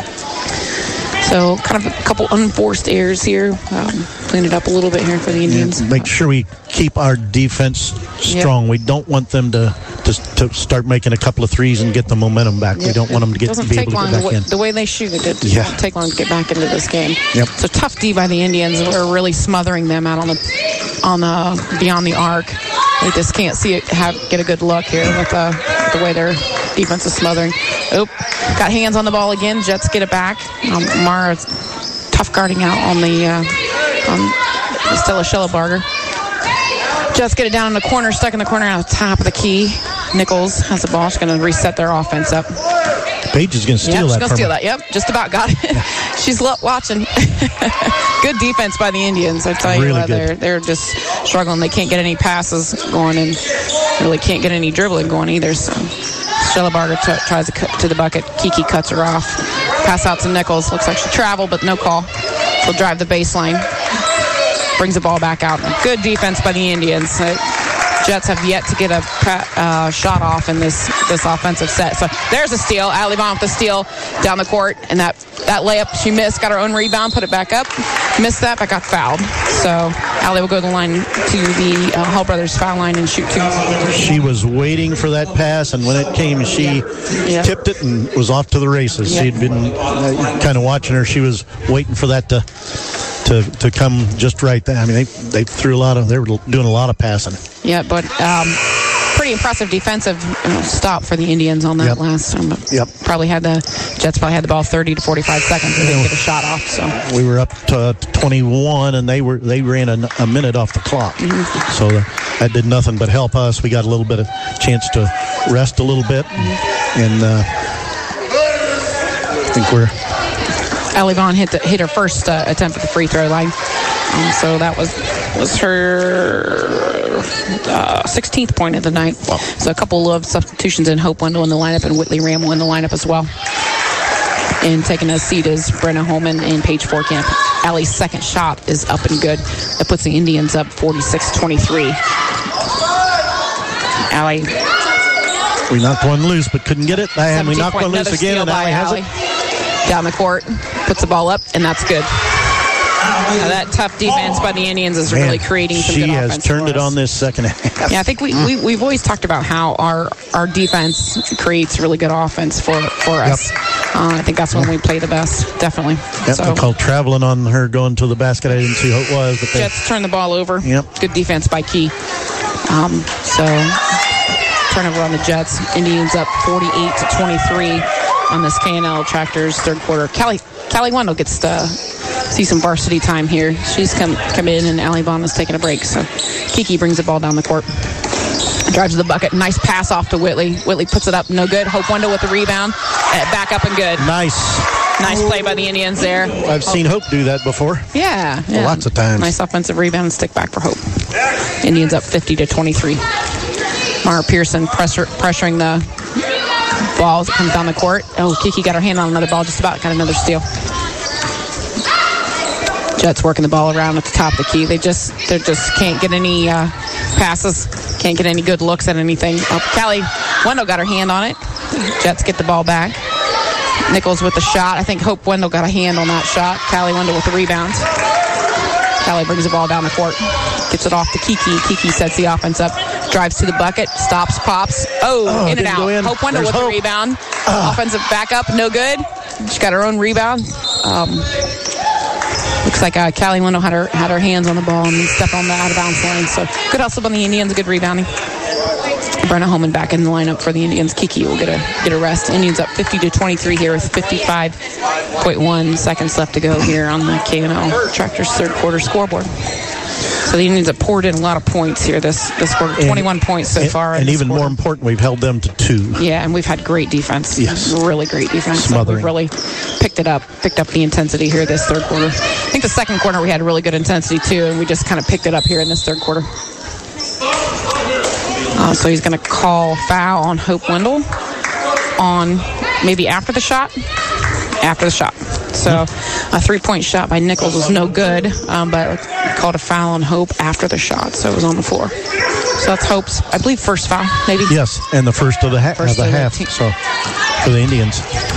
[SPEAKER 10] So kind of a couple unforced errors here. Clean it up a little bit here for the Indians.
[SPEAKER 2] Make sure we keep our defense strong. Yep. We don't want them to start making a couple of threes and get the momentum back. Yep. We don't want them to be able to get back in.
[SPEAKER 10] The way they shoot, it doesn't take long to get back into this game.
[SPEAKER 2] Yep.
[SPEAKER 10] So tough D by the Indians. We're really smothering them out on the beyond the arc. They just can't see it. Get a good look here with the way their defense is smothering. Got hands on the ball again. Jets get it back. Mara's tough guarding out on Stella Schellebarger. Jets get it down in the corner, stuck in the corner at the top of the key. Nichols has the ball. She's going to reset their offense up.
[SPEAKER 2] Paige is going to steal that.
[SPEAKER 10] She's going to steal that. Yep, just about got it. She's watching. Good defense by the Indians. I tell you what, they're just struggling. They can't get any passes going, and really can't get any dribbling going either. So Schellebarger tries to cut to the bucket. Kiki cuts her off. Pass out to Nichols. Looks like she traveled, but no call. She'll drive the baseline. Brings the ball back out. Good defense by the Indians. Jets have yet to get a shot off in this offensive set. So there's a steal. Allie Vaughn with the steal down the court. And that layup she missed, got her own rebound, put it back up. Missed that, but got fouled. So Allie will go to the line, to the Hall Brothers foul line, and shoot two.
[SPEAKER 2] She was waiting for that pass, and when it came, she tipped it and was off to the races. She'd been kind of watching her. She was waiting for that to come just right there. I mean, they threw they were doing a lot of passing.
[SPEAKER 10] Yeah, but pretty pretty impressive defensive stop for the Indians on that last time. Jets probably had the ball 30 to 45 seconds and didn't get a shot off. So
[SPEAKER 2] we were up to 21, and they ran a minute off the clock. So that did nothing but help us. We got a little bit of chance to rest a little bit, and I think we're.
[SPEAKER 10] Allie Vaughn hit her first attempt at the free throw line. So that was her 16th point of the night. Wow. So a couple of substitutions in Hope Wendell in the lineup and Whitley Ramel in the lineup as well. And taking a seat is Brenna Holman and Paige Forkamp. Allie's second shot is up and good. That puts the Indians up 46-23. Allie.
[SPEAKER 2] We knocked one loose, but couldn't get it. And we knocked one loose again, and Allie has it.
[SPEAKER 10] Down the court, puts the ball up, and that's good. That tough defense by the Indians is really creating some good offense.
[SPEAKER 2] She has turned it on this second half.
[SPEAKER 10] Yeah, I think we've always talked about how our defense creates really good offense for us. I think that's when we play the best, definitely.
[SPEAKER 2] Yep, so, called traveling on her going to the basket. I didn't see who it was. But
[SPEAKER 10] Jets turned the ball over.
[SPEAKER 2] Yep.
[SPEAKER 10] Good defense by Key. So turnover on the Jets. Indians up 48-23 on this K&L Tractors third quarter. Callie Wendell gets to see some varsity time here. She's come in, and Allie Vaughn is taking a break. So Kiki brings the ball down the court. Drives to the bucket. Nice pass off to Whitley. Whitley puts it up. No good. Hope Wendell with the rebound. Back up and good.
[SPEAKER 2] Nice
[SPEAKER 10] play by the Indians there.
[SPEAKER 2] I've seen Hope do that before.
[SPEAKER 10] Yeah.
[SPEAKER 2] Lots of times.
[SPEAKER 10] Nice offensive rebound and stick back for Hope. Indians up 50-23. Mara Pearson pressuring the ball as it comes down the court. Oh, Kiki got her hand on another ball. Just about got another steal. Jets working the ball around at the top of the key. They just can't get any passes. Can't get any good looks at anything. Callie Wendell got her hand on it. Jets get the ball back. Nichols with the shot. I think Hope Wendell got a hand on that shot. Callie Wendell with the rebound. Callie brings the ball down the court. Gets it off to Kiki. Kiki sets the offense up. Drives to the bucket. Stops, pops. Oh, in and out. Hope Wendell with the rebound. Offensive backup. No good. She got her own rebound. Looks like Callie Wendell had her hands on the ball and stepped on the out-of-bounds line. So good hustle on the Indians. Good rebounding. Brenna Holman back in the lineup for the Indians. Kiki will get a rest. Indians up 50-23 here with 55.1 seconds left to go here on the K&L Tractors third quarter scoreboard. So the Indians have poured in a lot of points here this quarter. 21 points so far.
[SPEAKER 2] And even more important, we've held them to 2.
[SPEAKER 10] Yeah, and we've had great defense.
[SPEAKER 2] Yes.
[SPEAKER 10] Really great defense.
[SPEAKER 2] Smothering.
[SPEAKER 10] We've really picked up the intensity here this third quarter. I think the second quarter we had really good intensity too, and we just kind of picked it up here in this third quarter. So he's going to call foul on Hope Wendell on maybe after the shot. After the shot. So a 3-point shot by Nichols was no good, but called a foul on Hope after the shot, so it was on the floor. So that's Hope's, I believe, first foul, maybe.
[SPEAKER 2] Yes, and the first of the half. So for the Indians.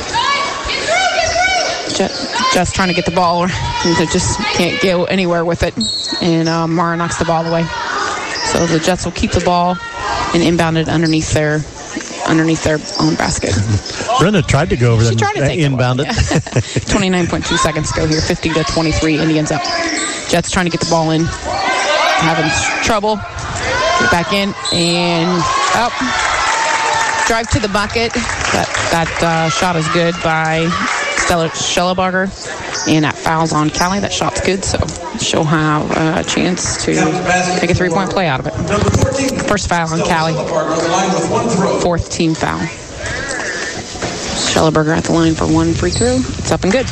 [SPEAKER 10] Jets trying to get the ball, and they just can't go anywhere with it, and Mara knocks the ball away. So the Jets will keep the ball and inbound it underneath their own basket.
[SPEAKER 2] Brenda tried to go over there
[SPEAKER 10] and
[SPEAKER 2] inbound it.
[SPEAKER 10] 29.2 seconds to go here. 50-23. Indians up. Jets trying to get the ball in. Having trouble. Get back in and up. Drive to the bucket. That shot is good by Stella Schellebarger. And that foul's on Callie. That shot's good, so she'll have a chance to take a 3-point play out of it. First foul on Callie. 4th team foul. Schellebarger at the line for 1 free throw. It's up and good.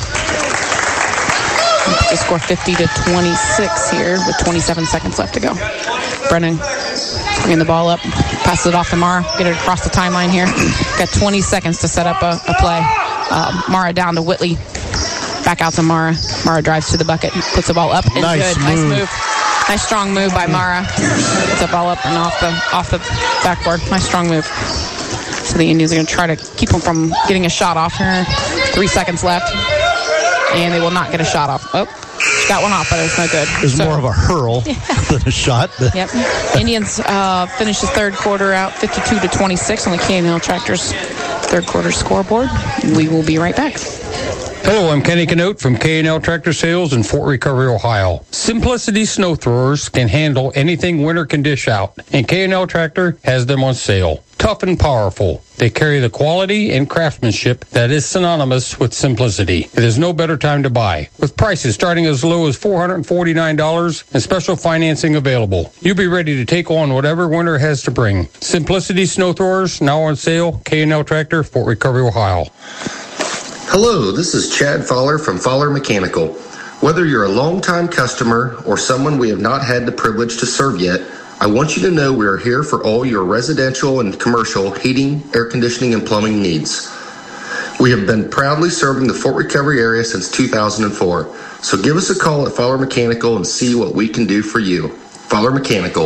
[SPEAKER 10] The score 50-26 here with 27 seconds left to go. Brennan bringing the ball up, passes it off to Mara, get it across the timeline here. Got 20 seconds to set up a play. Mara down to Whitley. Back out to Mara. Mara drives to the bucket, puts the ball up and
[SPEAKER 2] nice
[SPEAKER 10] good.
[SPEAKER 2] Move.
[SPEAKER 10] Nice move. Nice strong move by Mara. Puts the ball up and off the backboard. Nice strong move. So the Indians are going to try to keep them from getting a shot off here. 3 seconds left. And they will not get a shot off. Oh, she got one off, but it's no good.
[SPEAKER 2] It was more of a hurl than a shot.
[SPEAKER 10] Yep. Indians finish the third quarter out 52-26 on the K&L Tractors third quarter scoreboard. We will be right back.
[SPEAKER 19] Hello, I'm Kenny Canote from K&L Tractor Sales in Fort Recovery, Ohio. Simplicity snow throwers can handle anything winter can dish out, and K&L Tractor has them on sale. Tough and powerful, they carry the quality and craftsmanship that is synonymous with simplicity. It is no better time to buy, with prices starting as low as $449 and special financing available. You'll be ready to take on whatever winter has to bring. Simplicity snow throwers now on sale. K&L Tractor, Fort Recovery, Ohio.
[SPEAKER 20] Hello, this is Chad Fowler from Fowler Mechanical. Whether you're a longtime customer or someone we have not had the privilege to serve yet, I want you to know we are here for all your residential and commercial heating, air conditioning, and plumbing needs. We have been proudly serving the Fort Recovery area since 2004, so give us a call at Fowler Mechanical and see what we can do for you. Fowler Mechanical,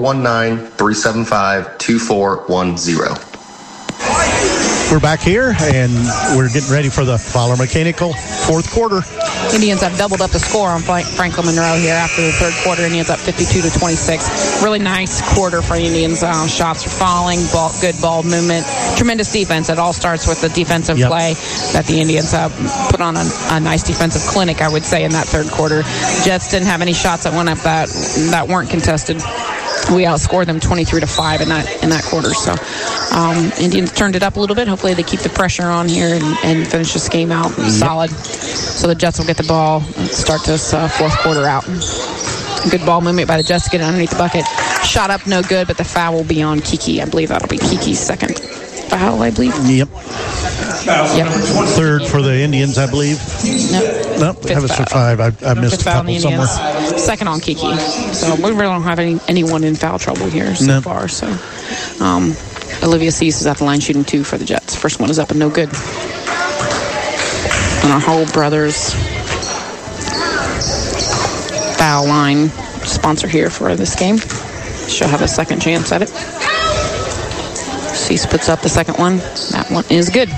[SPEAKER 20] 419-375-2410.
[SPEAKER 2] We're back here, and we're getting ready for the Fowler Mechanical fourth quarter.
[SPEAKER 10] Indians have doubled up the score on Franklin Monroe here after the third quarter. Indians up 52-26. Really nice quarter for Indians. Shots are falling, good ball movement, tremendous defense. It all starts with the defensive play that the Indians put on a nice defensive clinic, I would say, in that third quarter. Jets didn't have any shots that went up that weren't contested. We outscored them 23-5 in that quarter. So Indians turned it up a little bit. Hopefully they keep the pressure on here and finish this game out solid. So the Jets will get the ball and start this fourth quarter out. Good ball movement by the Jets to get it underneath the bucket. Shot up, no good, but the foul will be on Kiki. I believe that'll be Kiki's second foul, I believe.
[SPEAKER 2] Yep. Third for the Indians, I believe. Nope. Have it for 5. I missed a couple somewhere.
[SPEAKER 10] Second on Kiki. So we really don't have anyone in foul trouble here so far. So Olivia Cease is at the line shooting 2 for the Jets. First one is up and no good. And our Hull Brothers foul line sponsor here for this game. She'll have a second chance at it. Cease puts up the second one. That one is good.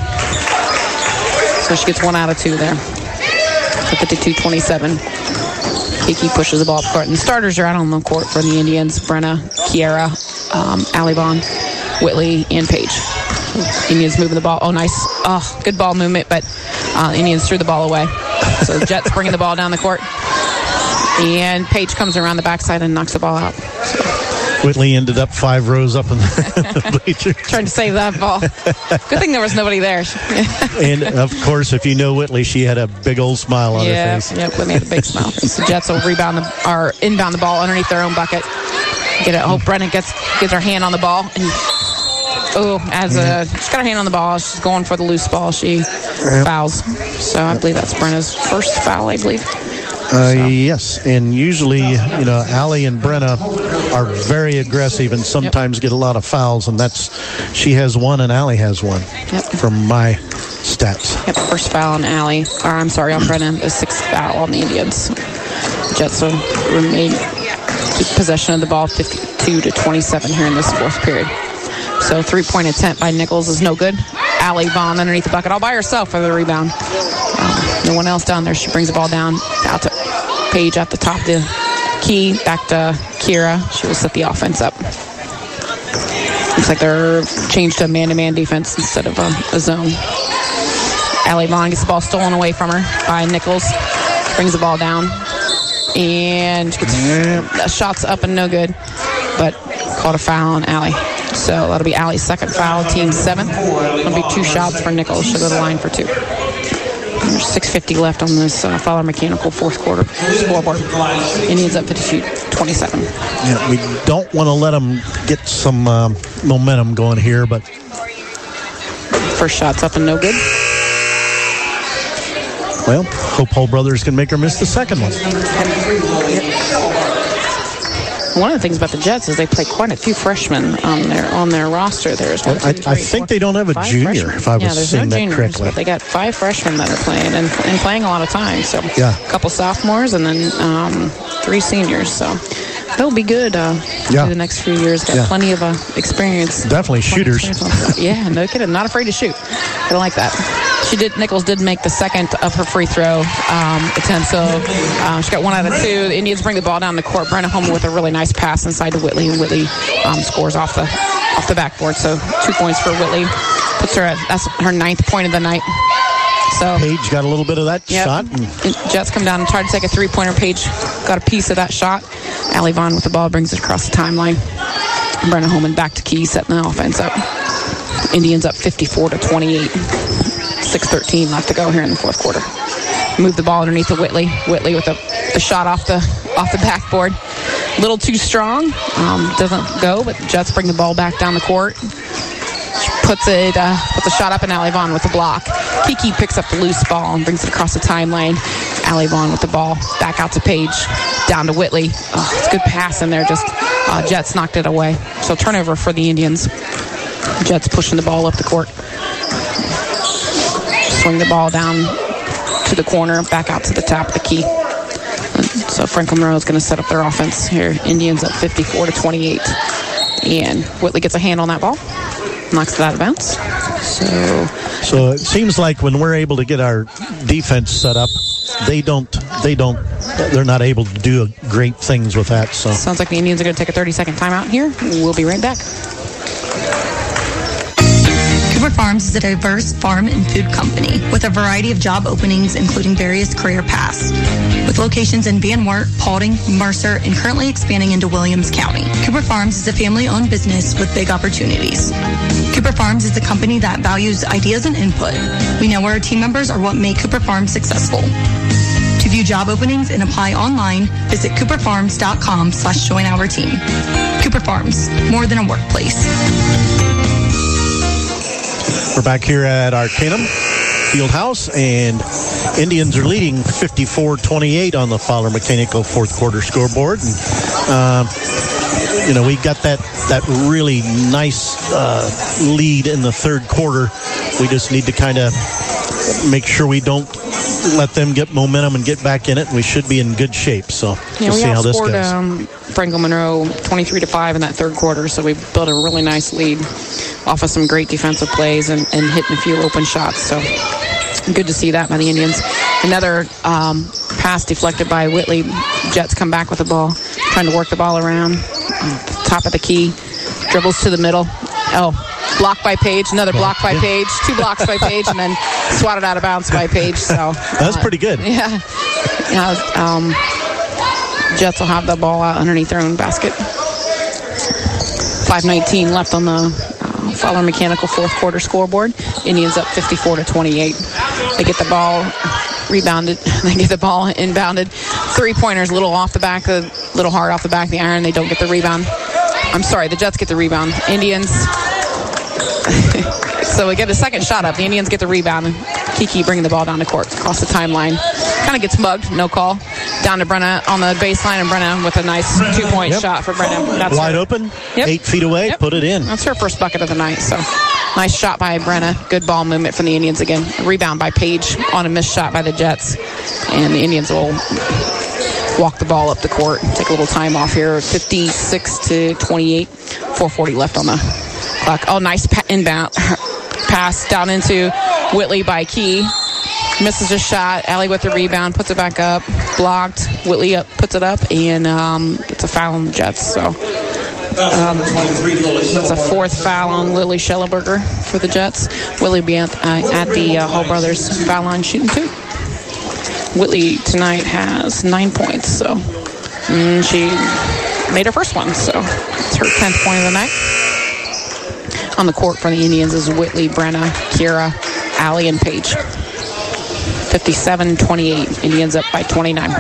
[SPEAKER 10] So she gets 1 out of 2 there. So 52-27. Kiki pushes the ball up court. And the starters are out on the court for the Indians. Brenna, Kiera, Allie Vaughn, Whitley, and Paige. Indians moving the ball. Oh, nice. Oh, good ball movement, but Indians threw the ball away. So the Jets bringing the ball down the court. And Paige comes around the backside and knocks the ball out. So
[SPEAKER 2] Whitley ended up 5 rows up in the bleachers.
[SPEAKER 10] Trying to save that ball. Good thing there was nobody there.
[SPEAKER 2] And, of course, if you know Whitley, she had a big old smile on her face.
[SPEAKER 10] Yeah, Whitley had a big smile. So Jets will inbound the ball underneath their own bucket. Get it. Hope Brennan gets her hand on the ball. And she's got her hand on the ball. She's going for the loose ball. She fouls. So I believe that's Brenna's first foul, I believe.
[SPEAKER 2] Yes, and usually, Allie and Brenna are very aggressive and sometimes get a lot of fouls, and she has 1 and Allie has 1 from my stats.
[SPEAKER 10] Yep, first foul on Allie, or I'm sorry, on Brenna, the 6th foul on the Indians. Jets will keep possession of the ball 52-27 here in this fourth period. So 3-point attempt by Nichols is no good. Allie Vaughn underneath the bucket all by herself for the rebound. No one else down there. She brings the ball down out to Paige at the top of the key. Back to Kiera. She will set the offense up. Looks like they're changed to a man-to-man defense instead of a zone. Allie Vaughn gets the ball stolen away from her by Nichols. Brings the ball down. And gets shots up and no good. But called a foul on Allie. So that'll be Allie's second foul, team 7th. It'll be 2 shots for Nichols. She'll go to the line for 2. There's 6:50 left on this Fowler Mechanical fourth quarter scoreboard. Indians up 52-27.
[SPEAKER 2] Yeah, we don't want to let them get some momentum going here, but
[SPEAKER 10] first shot's up and no good.
[SPEAKER 2] Well, hope Hull Brothers can make her miss the second one.
[SPEAKER 10] One of the things about the Jets is they play quite a few freshmen on their roster. There's
[SPEAKER 2] I think they don't have a junior,
[SPEAKER 10] freshmen.
[SPEAKER 2] if I was seeing that correctly.
[SPEAKER 10] But they got 5 freshmen that are playing and playing a lot of time. So a couple sophomores and then 3 seniors. So they'll be good through the next few years. Got plenty of experience.
[SPEAKER 2] Definitely shooters.
[SPEAKER 10] Yeah, no kidding. Not afraid to shoot. I don't like that. Nichols did make the second of her free throw attempt, so she got 1 out of 2. The Indians bring the ball down the court. Brenna Homer with a really nice pass inside to Whitley, and Whitley scores off the backboard. So 2 points for Whitley. That's her 9th point of the night. So
[SPEAKER 2] Page got a little bit of that shot.
[SPEAKER 10] Jets come down and try to take a three-pointer. Page got a piece of that shot. Allie Vaughn with the ball brings it across the timeline. Brenna Holman back to Key, setting the offense up. Indians up 54-28. 6:13 left to go here in the fourth quarter. Move the ball underneath to Whitley. Whitley with the shot off the backboard. A little too strong. Doesn't go, but the Jets bring the ball back down the court. Puts a shot up, and Allie Vaughn with the block. Kiki picks up the loose ball and brings it across the timeline. Allie Vaughn with the ball. Back out to Page. Down to Whitley. It's a good pass in there. Just Jets knocked it away. So turnover for the Indians. Jets pushing the ball up the court. Swing the ball down to the corner. Back out to the top of the key. So Franklin Monroe is going to set up their offense here. Indians up 54-28. And Whitley gets a hand on that ball. Knocks it out of bounds.
[SPEAKER 2] So it seems like when we're able to get our defense set up, they're not able to do great things with that. So
[SPEAKER 10] sounds like the Indians are going to take a 30-second timeout here. We'll be right back.
[SPEAKER 18] Cooper Farms is a diverse farm and food company with a variety of job openings, including various career paths. With locations in Van Wert, Paulding, Mercer, and currently expanding into Williams County. Cooper Farms is a family-owned business with big opportunities. Cooper Farms is a company that values ideas and input. We know our team members are what make Cooper Farms successful. To view job openings and apply online, visit cooperfarms.com/join our team. Cooper Farms, more than a workplace.
[SPEAKER 2] We're back here at Arcanum Fieldhouse, and Indians are leading 54-28 on the Fowler Mechanical fourth quarter scoreboard. And, we got that really nice lead in the third quarter. We just need to kind of make sure we don't let them get momentum and get back in it. We should be in good shape. So we'll see how this goes.
[SPEAKER 10] Franklin Monroe 23-5 in that third quarter. So we built a really nice lead off of some great defensive plays and hitting a few open shots. So good to see that by the Indians. Another pass deflected by Whitley. Jets come back with the ball, trying to work the ball around. Top of the key. Dribbles to the middle. Blocked by Page. Another block by Page. 2 blocks by Page, and then swatted out of bounds by Page. So
[SPEAKER 2] that's pretty good.
[SPEAKER 10] Yeah. Jets will have the ball out underneath their own basket. 5:19 left on the Fowler Mechanical fourth quarter scoreboard. Indians up 54-28. They get the ball rebounded. They get the ball inbounded. 3-pointers, a little hard off the back of the iron. They don't get the rebound. I'm sorry, the Jets get the rebound. Indians. So we get a second shot up. The Indians get the rebound. Kiki bringing the ball down the court, across the timeline. Kind of gets mugged, no call. Down to Brenna on the baseline, and Brenna with a nice 2-point shot for Brenna.
[SPEAKER 2] That's wide open, 8 feet away, put it in.
[SPEAKER 10] That's her first bucket of the night. So nice shot by Brenna. Good ball movement from the Indians again. A rebound by Page on a missed shot by the Jets. And the Indians will walk the ball up the court. Take a little time off here. 56-28. 4:40 left on the clock. Nice inbound pass down into Whitley by Key. Misses a shot. Allie with the rebound, puts it back up. Blocked. Whitley puts it up and gets a foul on the Jets. So that's a fourth foul on Lily Schellenberger for the Jets. Whitley will be at the Hall Brothers foul line shooting 2. Whitley tonight has 9 points, so she made her first one. So it's her 10th point of the night. On the court for the Indians is Whitley, Brenna, Kira, Allie, and Page. 57-28. Indians up by 29.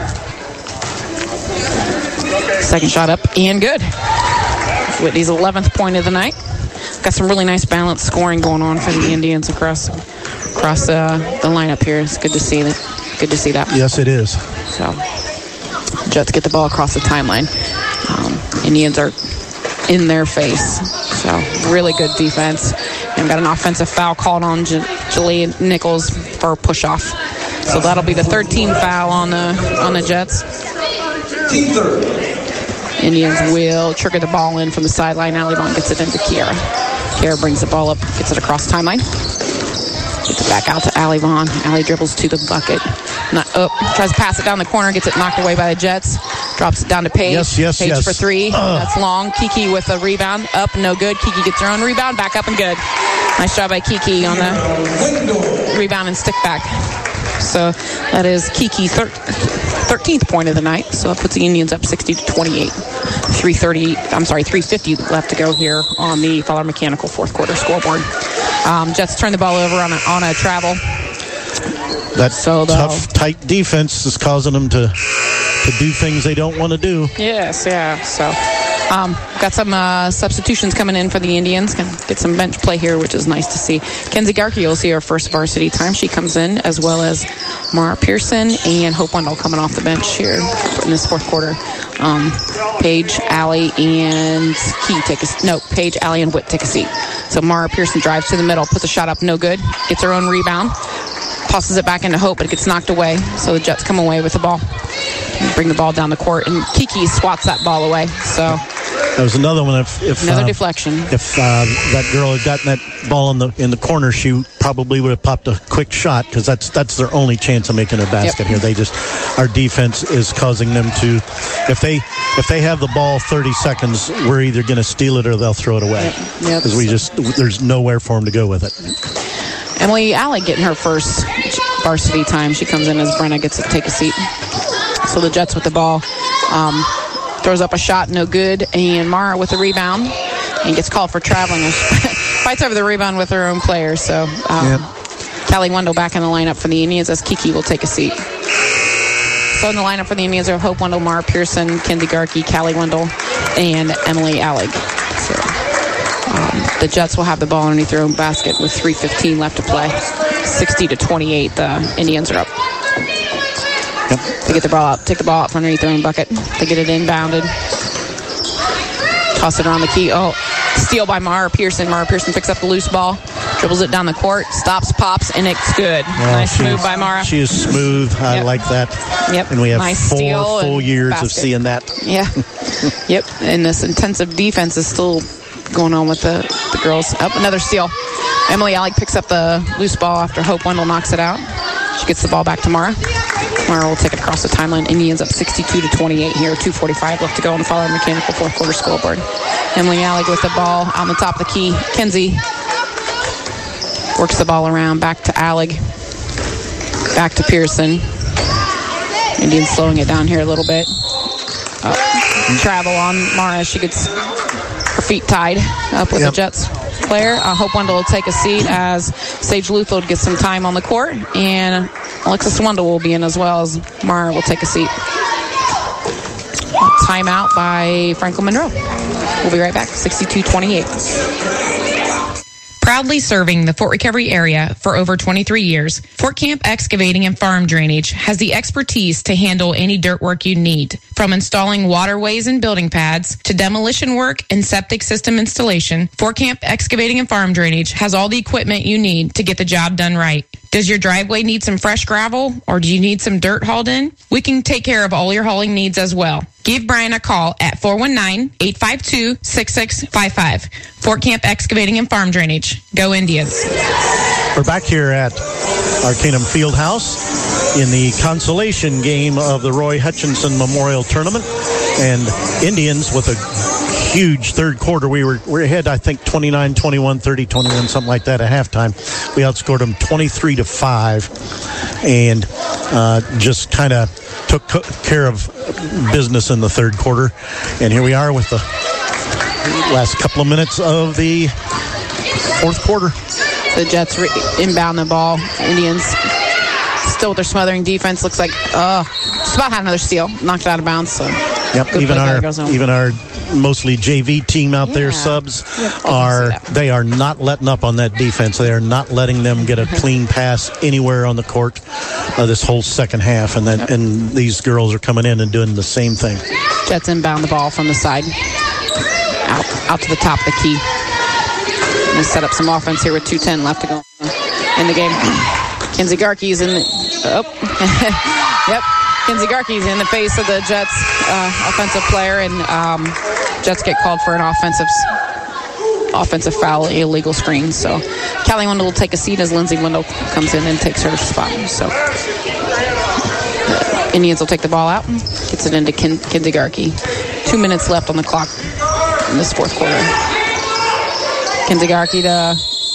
[SPEAKER 10] Second shot up and good. Whitney's 11th point of the night. Got some really nice balanced scoring going on for the Indians across the lineup here. It's good to see that. Good to see that.
[SPEAKER 2] Yes, it is.
[SPEAKER 10] So Jets get the ball across the timeline. Indians are in their face. So really good defense. And got an offensive foul called on Jalea Nichols for a push-off. So that'll be the 13th foul on the Jets. Indians will trigger the ball in from the sideline. Allie Vaughn gets it into Kiera. Kiera brings the ball up, gets it across the timeline. Gets it back out to Allie Vaughn. Allie dribbles to the bucket. Tries to pass it down the corner. Gets it knocked away by the Jets. Drops it down to Paige. Paige for three. That's long. Kiki with a rebound. Up, no good. Kiki gets her own rebound. Back up and good. Nice job by Kiki on the rebound and stick back. So that is Kiki's 13th point of the night. So it puts the Indians up 60-28. 3:50 left to go here on the Fowler Mechanical fourth quarter scoreboard. Jets turn the ball over on a travel.
[SPEAKER 2] That tough, tight defense is causing them to do things they don't want to do.
[SPEAKER 10] Yes, yeah. So got some substitutions coming in for the Indians. Gonna get some bench play here, which is nice to see. Kenzie Garkey will see her first varsity time. She comes in, as well as Mara Pearson and Hope Wendell coming off the bench here in this fourth quarter. Paige, Allie, and Paige, Allie, and Witt take a seat. So Mara Pearson drives to the middle, puts a shot up, no good. Gets her own rebound. Tosses it back into Hope, but it gets knocked away. So the Jets come away with the ball. Bring the ball down the court, and Kiki swats that ball away. So
[SPEAKER 2] there was another one. If
[SPEAKER 10] another deflection.
[SPEAKER 2] If that girl had gotten that ball in the corner, she probably would have popped a quick shot, because that's their only chance of making a basket here. Our defense is causing them to. If they have the ball 30 seconds, we're either going to steal it or they'll throw it away. Because there's nowhere for them to go with it.
[SPEAKER 10] Emily Alec getting her first varsity time. She comes in as Brenna gets to take a seat. So the Jets with the ball. Throws up a shot, no good. And Mara with the rebound and gets called for traveling. Fights over the rebound with her own player. So Callie Wendell back in the lineup for the Indians as Kiki will take a seat. So in the lineup for the Indians are Hope Wendell, Mara Pearson, Kenzie Garkey, Callie Wendell, and Emily Alec. So the Jets will have the ball underneath their own basket with 3:15 left to play. 60-28, the Indians are up. They get the ball out, take the ball out from underneath their own bucket. They get it inbounded. Toss it around the key. Steal by Mara Pearson. Mara Pearson picks up the loose ball, dribbles it down the court, stops, pops, and it's good. Nice move by Mara.
[SPEAKER 2] She is smooth. I like that.
[SPEAKER 10] Yep.
[SPEAKER 2] And we have
[SPEAKER 10] nice
[SPEAKER 2] 4 full years of seeing that.
[SPEAKER 10] Yeah. Yep. And this intensive defense is still going on with the girls. Another steal. Emily Alec picks up the loose ball after Hope Wendell knocks it out. She gets the ball back to Mara. Mara will take it across the timeline. Indians up 62-28 here. 2:45 left to go on the Fowler Mechanical fourth quarter scoreboard. Emily Alec with the ball on the top of the key. Kenzie works the ball around. Back to Alec. Back to Pearson. Indians slowing it down here a little bit. Travel on Mara. She gets her feet tied up with the Jets player. Hope Wendell will take a seat as Sage Luthold gets some time on the court, and Alexis Wendell will be in as well as Mara will take a seat. Timeout by Franklin Monroe. We'll be right back. 62-28.
[SPEAKER 11] Proudly serving the Fort Recovery area for over 23 years, Fort Camp Excavating and Farm Drainage has the expertise to handle any dirt work you need. From installing waterways and building pads to demolition work and septic system installation, Fort Camp Excavating and Farm Drainage has all the equipment you need to get the job done right. Does your driveway need some fresh gravel, or do you need some dirt hauled in? We can take care of all your hauling needs as well. Give Brian a call at 419-852-6655. Fort Camp Excavating and Farm Drainage. Go Indians.
[SPEAKER 2] We're back here at Arcanum Fieldhouse in the consolation game of the Roy Hutchinson Memorial Tournament. And Indians with a huge third quarter. We're ahead, I think, 29-21, 30-21, something like that at halftime. We outscored them 23-5 and just kind of took care of business in the third quarter. And here we are with the last couple of minutes of the fourth quarter.
[SPEAKER 10] The Jets inbound the ball. Indians still with their smothering defense. Looks like just about had another steal. Knocked it out of bounds. So
[SPEAKER 2] even our mostly JV team out there, subs, they are not letting up on that defense. They are not letting them get a clean pass anywhere on the court this whole second half. And these girls are coming in and doing the same thing.
[SPEAKER 10] Jets inbound the ball from the side. Out to the top of the key. We set up some offense here with 2:10 left to go in the game. Kenzie Garkey's in the... Kenzie Garkey's in the face of the Jets offensive player, and Jets get called for an offensive offensive foul, illegal screen. So Callie Wendell will take a seat as Lindsay Wendell comes in and takes her spot. So the Indians will take the ball out, gets it into Kinsey Garkey. 2 minutes left on the clock in this fourth quarter. Kinsey Garkey to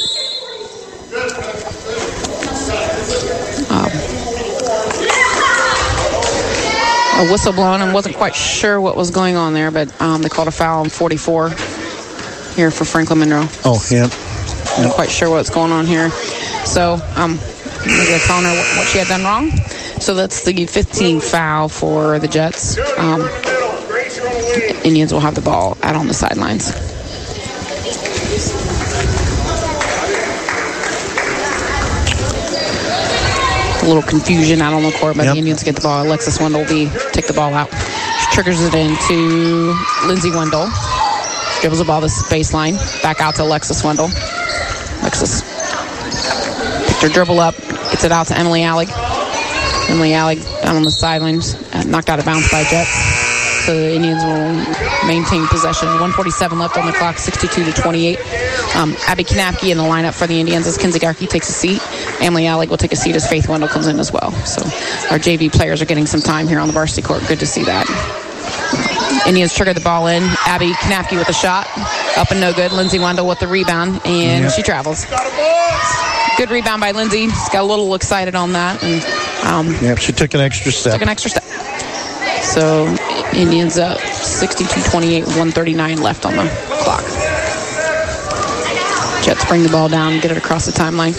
[SPEAKER 10] a whistle blown, and wasn't quite sure what was going on there, but they called a foul on 44 here for Franklin Monroe.
[SPEAKER 2] Oh, yeah.
[SPEAKER 10] Not quite sure what's going on here. So they're telling her what she had done wrong. So that's the 15th foul for the Jets. Indians will have the ball out on the sidelines. A little confusion out on the court, but the Indians get the ball. Alexis Wendell will take the ball out. She triggers it into Lindsay Wendell. Dribbles the ball to the baseline. Back out to Alexis Wendell. Alexis picked her dribble up. Gets it out to Emily Allig. Emily Allig down on the sidelines. Knocked out of bounds by Jets. So the Indians will maintain possession. 1:47 left on the clock, 62-28. Abby Knapke in the lineup for the Indians as Kinsey Garkey takes a seat. Emily Allig will take a seat as Faith Wendell comes in as well. So our JV players are getting some time here on the varsity court. Good to see that. Indians trigger the ball in. Abby Knapke with a shot. Up and no good. Lindsay Wendell with the rebound, and she travels. Good rebound by Lindsay. She's got a little excited on that. And,
[SPEAKER 2] she took an extra step.
[SPEAKER 10] So Indians up 62-28, 1:39 left on the clock. Jets bring the ball down, get it across the timeline.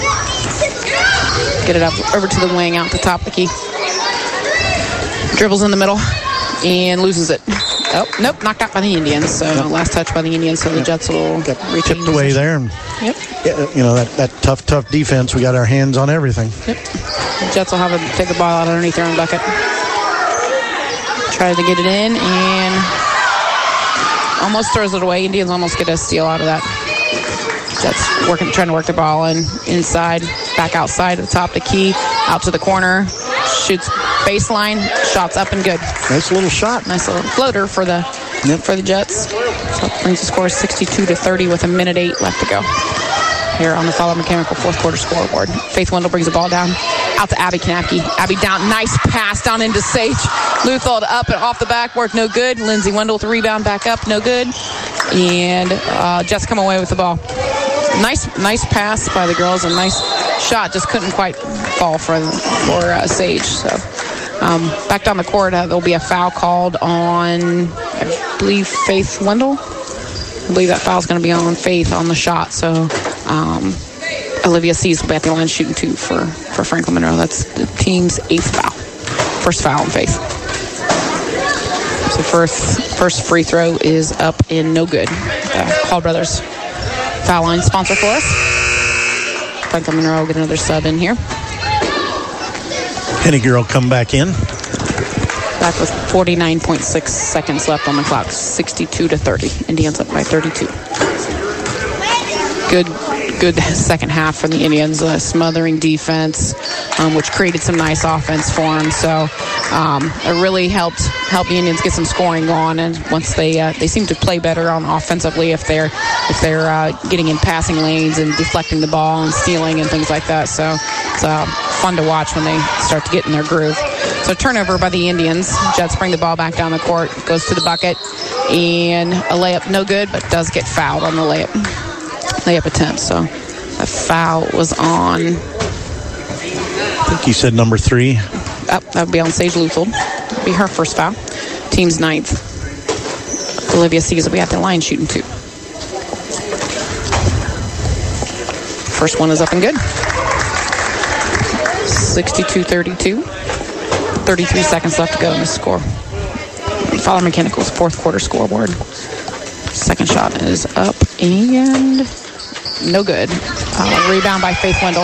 [SPEAKER 10] Get it up over to the wing, out the top of the key. Dribbles in the middle and loses it. Oh, nope, knocked out by the Indians. So last touch by the Indians, so the Jets will reach
[SPEAKER 2] tipped away there. And, that tough defense, we got our hands on everything.
[SPEAKER 10] Yep. The Jets will take the ball out underneath their own bucket. Tries to get it in and almost throws it away. Indians almost get a steal out of that. Jets trying to work the ball inside, back outside of the top of the key, out to the corner, shoots baseline, shots up and good.
[SPEAKER 2] Nice little shot.
[SPEAKER 10] Nice little floater for the Jets. So it brings the score 62-30 with 1:08 left to go. Here on the Fowler Mechanical fourth quarter scoreboard. Faith Wendell brings the ball down. Out to Abby Knapke. Abby down. Nice pass down into Sage. Luthold up and off the backboard. No good. Lindsay Wendell with the rebound back up. No good. And Jets come away with the ball. Nice pass by the girls. And nice shot. Just couldn't quite fall for Sage. So back down the court. There'll be a foul called on, I believe, Faith Wendell. I believe that foul's going to be on Faith on the shot. So Olivia Sees will be at the line shooting 2 for Franklin Monroe. That's the team's 8th foul. First foul on Faith. So first free throw is up and no good. Hall Brothers foul line sponsor for us. Franklin Monroe will get another sub in here.
[SPEAKER 2] Penny Girl come back in.
[SPEAKER 10] Back with 49.6 seconds left on the clock. 62-30. Indians up by 32. Good second half for the Indians, smothering defense, which created some nice offense for them. So it really helped the Indians get some scoring going. And once they seem to play better on offensively if they're getting in passing lanes and deflecting the ball and stealing and things like that. So it's fun to watch when they start to get in their groove. So turnover by the Indians. Jets bring the ball back down the court, goes to the bucket, and a layup no good, but does get fouled on the layup attempt. So a foul was on,
[SPEAKER 2] I think he said number 3.
[SPEAKER 10] That would be on Sage Luthold. That would be her first foul. Team's 9th. Olivia Sees will be at the line shooting 2. First one is up and good. 62-32. 33 seconds left to go in the score. Fowler Mechanical's fourth quarter scoreboard. Second shot is up and no good. Rebound by Faith Wendell.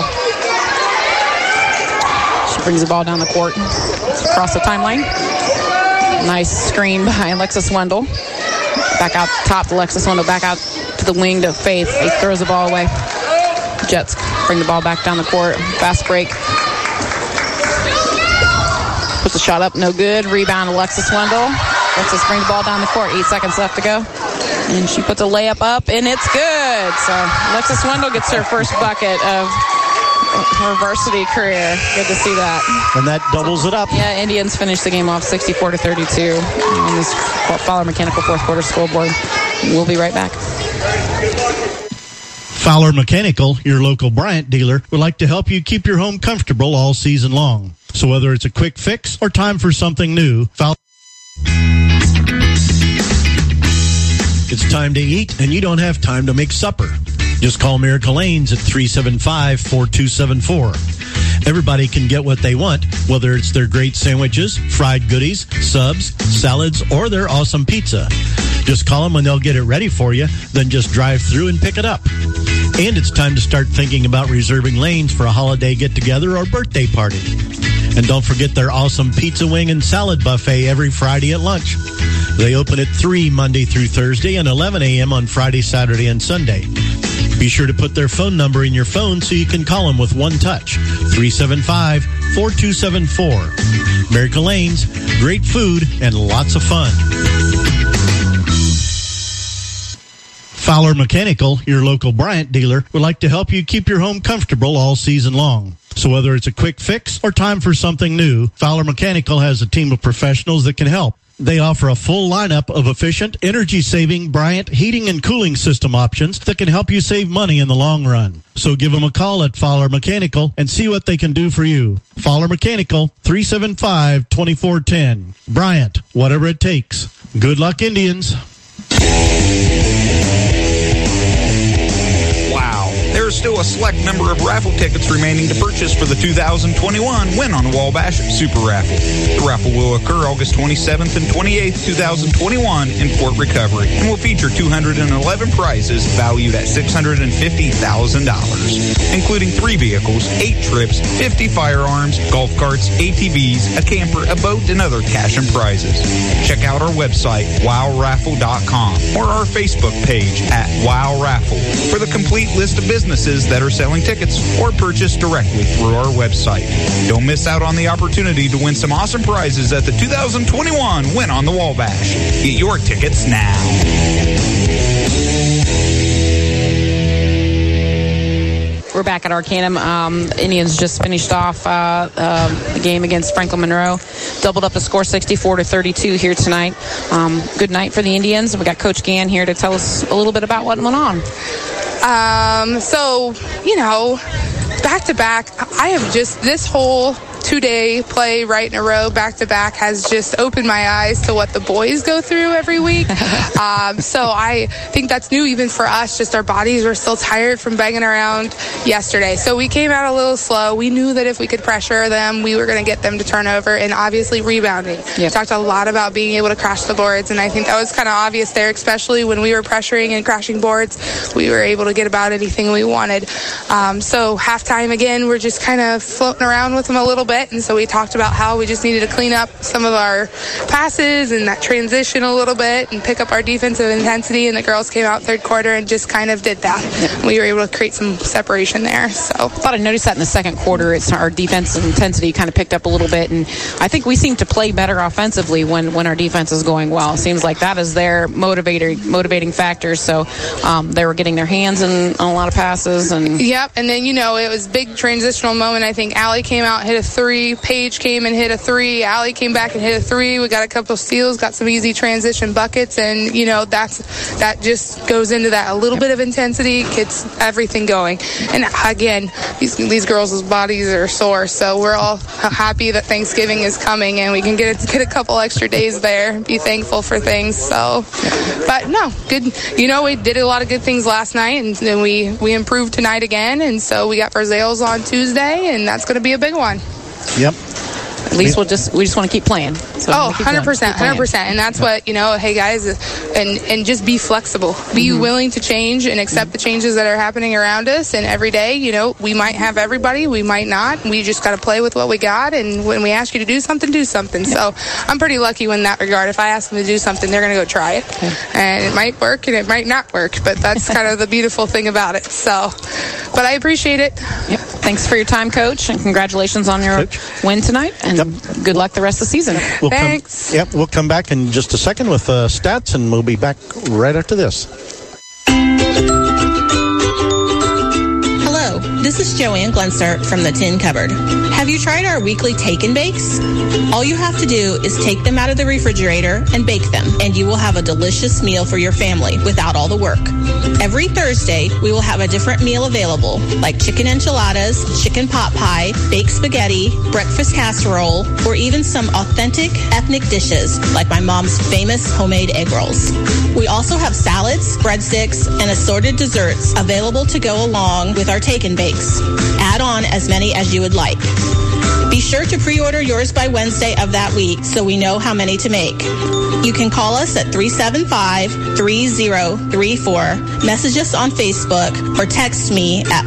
[SPEAKER 10] She brings the ball down the court. Across the timeline. Nice screen by Alexis Wendell. Back out top to Alexis Wendell. Back out to the wing to Faith. Faith throws the ball away. Jets bring the ball back down the court. Fast break. Puts the shot up. No good. Rebound Alexis Wendell. Alexis brings the ball down the court. 8 seconds left to go. And she puts a layup up, and it's good. So Alexis Wendell gets her first bucket of her varsity career. Good to see that.
[SPEAKER 2] And that doubles it up.
[SPEAKER 10] Yeah, Indians finished the game off 64-32 on this Fowler Mechanical fourth quarter scoreboard. We'll be right back.
[SPEAKER 3] Fowler Mechanical, your local Bryant dealer, would like to help you keep your home comfortable all season long. So whether it's a quick fix or time for something new, Fowler... It's time to eat, and you don't have time to make supper. Just call Miracle Lanes at 375-4274. Everybody can get what they want, whether it's their great sandwiches, fried goodies, subs, salads, or their awesome pizza. Just call them when they'll get it ready for you, then just drive through and pick it up. And it's time to start thinking about reserving lanes for a holiday get-together or birthday party. And don't forget their awesome pizza wing and salad buffet every Friday at lunch. They open at 3 Monday through Thursday and 11 a.m. on Friday, Saturday, and Sunday. Be sure to put their phone number in your phone so you can call them with one touch. 375-4274. Miracle Lanes, great food and lots of fun. Fowler Mechanical, your local Bryant dealer, would like to help you keep your home comfortable all season long. So whether it's a quick fix or time for something new, Fowler Mechanical has a team of professionals that can help. They offer a full lineup of efficient, energy-saving Bryant heating and cooling system options that can help you save money in the long run. So give them a call at Fowler Mechanical and see what they can do for you. Fowler Mechanical, 375-2410. Bryant, whatever it takes. Good luck, Indians.
[SPEAKER 17] There is still a select number of raffle tickets remaining to purchase for the 2021 Win on the Wabash Super Raffle. The raffle will occur August 27th and 28th, 2021 in Fort Recovery and will feature 211 prizes valued at $650,000, including 3 vehicles, 8 trips, 50 firearms, golf carts, ATVs, a camper, a boat, and other cash and prizes. Check out our website, wowraffle.com, or our Facebook page at Wow Raffle for the complete list of businesses that are selling tickets or purchase directly through our website. Don't miss out on the opportunity to win some awesome prizes at the 2021 Win on the Wabash. Get your tickets now.
[SPEAKER 10] We're back at Arcanum. Indians just finished off the game against Franklin Monroe. Doubled up the score 64-32 here tonight. Good night for the Indians. We got Coach Gann here to tell us a little bit about what went on.
[SPEAKER 8] Back to back, I have just this whole 2-day play right in a row back to back has just opened my eyes to what the boys go through every week. So I think that's new even for us. Just our bodies were still tired from banging around yesterday. So we came out a little slow. We knew that if we could pressure them, we were going to get them to turn over, and obviously rebounding. Yep. We talked a lot about being able to crash the boards, and I think that was kind of obvious there, especially when we were pressuring and crashing boards. We were able to get about anything we wanted. So halftime again, we're just kind of floating around with them a little bit. And so we talked about how we just needed to clean up some of our passes and that transition a little bit and pick up our defensive intensity. And the girls came out third quarter and just kind of did that. Yep. We were able to create some separation there. So
[SPEAKER 10] I thought I noticed that in the second quarter. It's our defensive intensity kind of picked up a little bit. And I think we seem to play better offensively when our defense is going well. It seems like that is their motivating factor. So they were getting their hands on a lot of passes.
[SPEAKER 8] Yep. And then, it was big transitional moment. I think Allie came out, hit a 3. Paige came and hit a 3. Allie came back and hit a 3. We got a couple of steals, got some easy transition buckets, and that just goes into that a little bit of intensity, gets everything going. And again, these girls' bodies are sore, so we're all happy that Thanksgiving is coming and we can get a couple extra days there, be thankful for things. So, but no, good. We did a lot of good things last night, and then we improved tonight again, and so we got Versailles on Tuesday, and that's going to be a big one.
[SPEAKER 2] Yep.
[SPEAKER 10] At least we just want to keep playing. So
[SPEAKER 8] 100%. And that's what, hey guys, and just be flexible. Be willing to change and accept the changes that are happening around us. And every day, we might have everybody, we might not. We just got to play with what we got. And when we ask you to do something, do something. So I'm pretty lucky in that regard. If I ask them to do something, they're going to go try it. Okay. And it might work and it might not work. But that's kind of the beautiful thing about it. So, but I appreciate it.
[SPEAKER 10] Yep. Thanks for your time, Coach, and congratulations on your win tonight, and good luck the rest of the season. Thanks.
[SPEAKER 2] We'll come back in just a second with stats, and we'll be back right after this.
[SPEAKER 12] Hello, this is Joanne Glenser from the Tin Cupboard. Have you tried our weekly take and bakes? All you have to do is take them out of the refrigerator and bake them, and you will have a delicious meal for your family without all the work. Every Thursday, we will have a different meal available, like chicken enchiladas, chicken pot pie, baked spaghetti, breakfast casserole, or even some authentic ethnic dishes, like my mom's famous homemade egg rolls. We also have salads, breadsticks, and assorted desserts available to go along with our take and bakes. Add on as many as you would like. Be sure to pre-order yours by Wednesday of that week so we know how many to make. You can call us at 375-3034, message us on Facebook, or text me at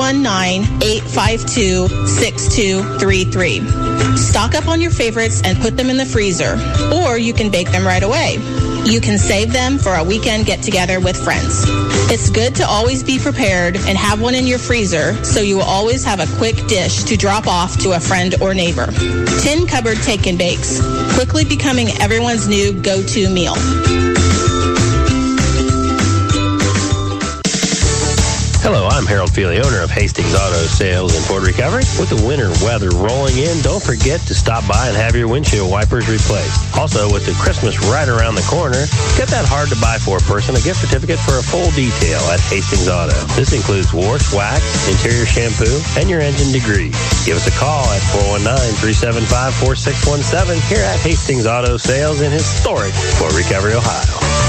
[SPEAKER 12] 419-852-6233. Stock up on your favorites and put them in the freezer, or you can bake them right away. You can save them for a weekend get-together with friends. It's good to always be prepared and have one in your freezer so you will always have a quick dish to drop off to a friend or neighbor. Tin Cupboard Take and Bakes, quickly becoming everyone's new go-to meal.
[SPEAKER 9] Hello, I'm Harold Feely, owner of Hastings Auto Sales and Ford Recovery. With the winter weather rolling in, don't forget to stop by and have your windshield wipers replaced. Also, with the Christmas right around the corner, get that hard-to-buy-for person a gift certificate for a full detail at Hastings Auto. This includes wash, wax, interior shampoo, and your engine degrease. Give us a call at 419-375-4617 here at Hastings Auto Sales in historic Fort Recovery, Ohio.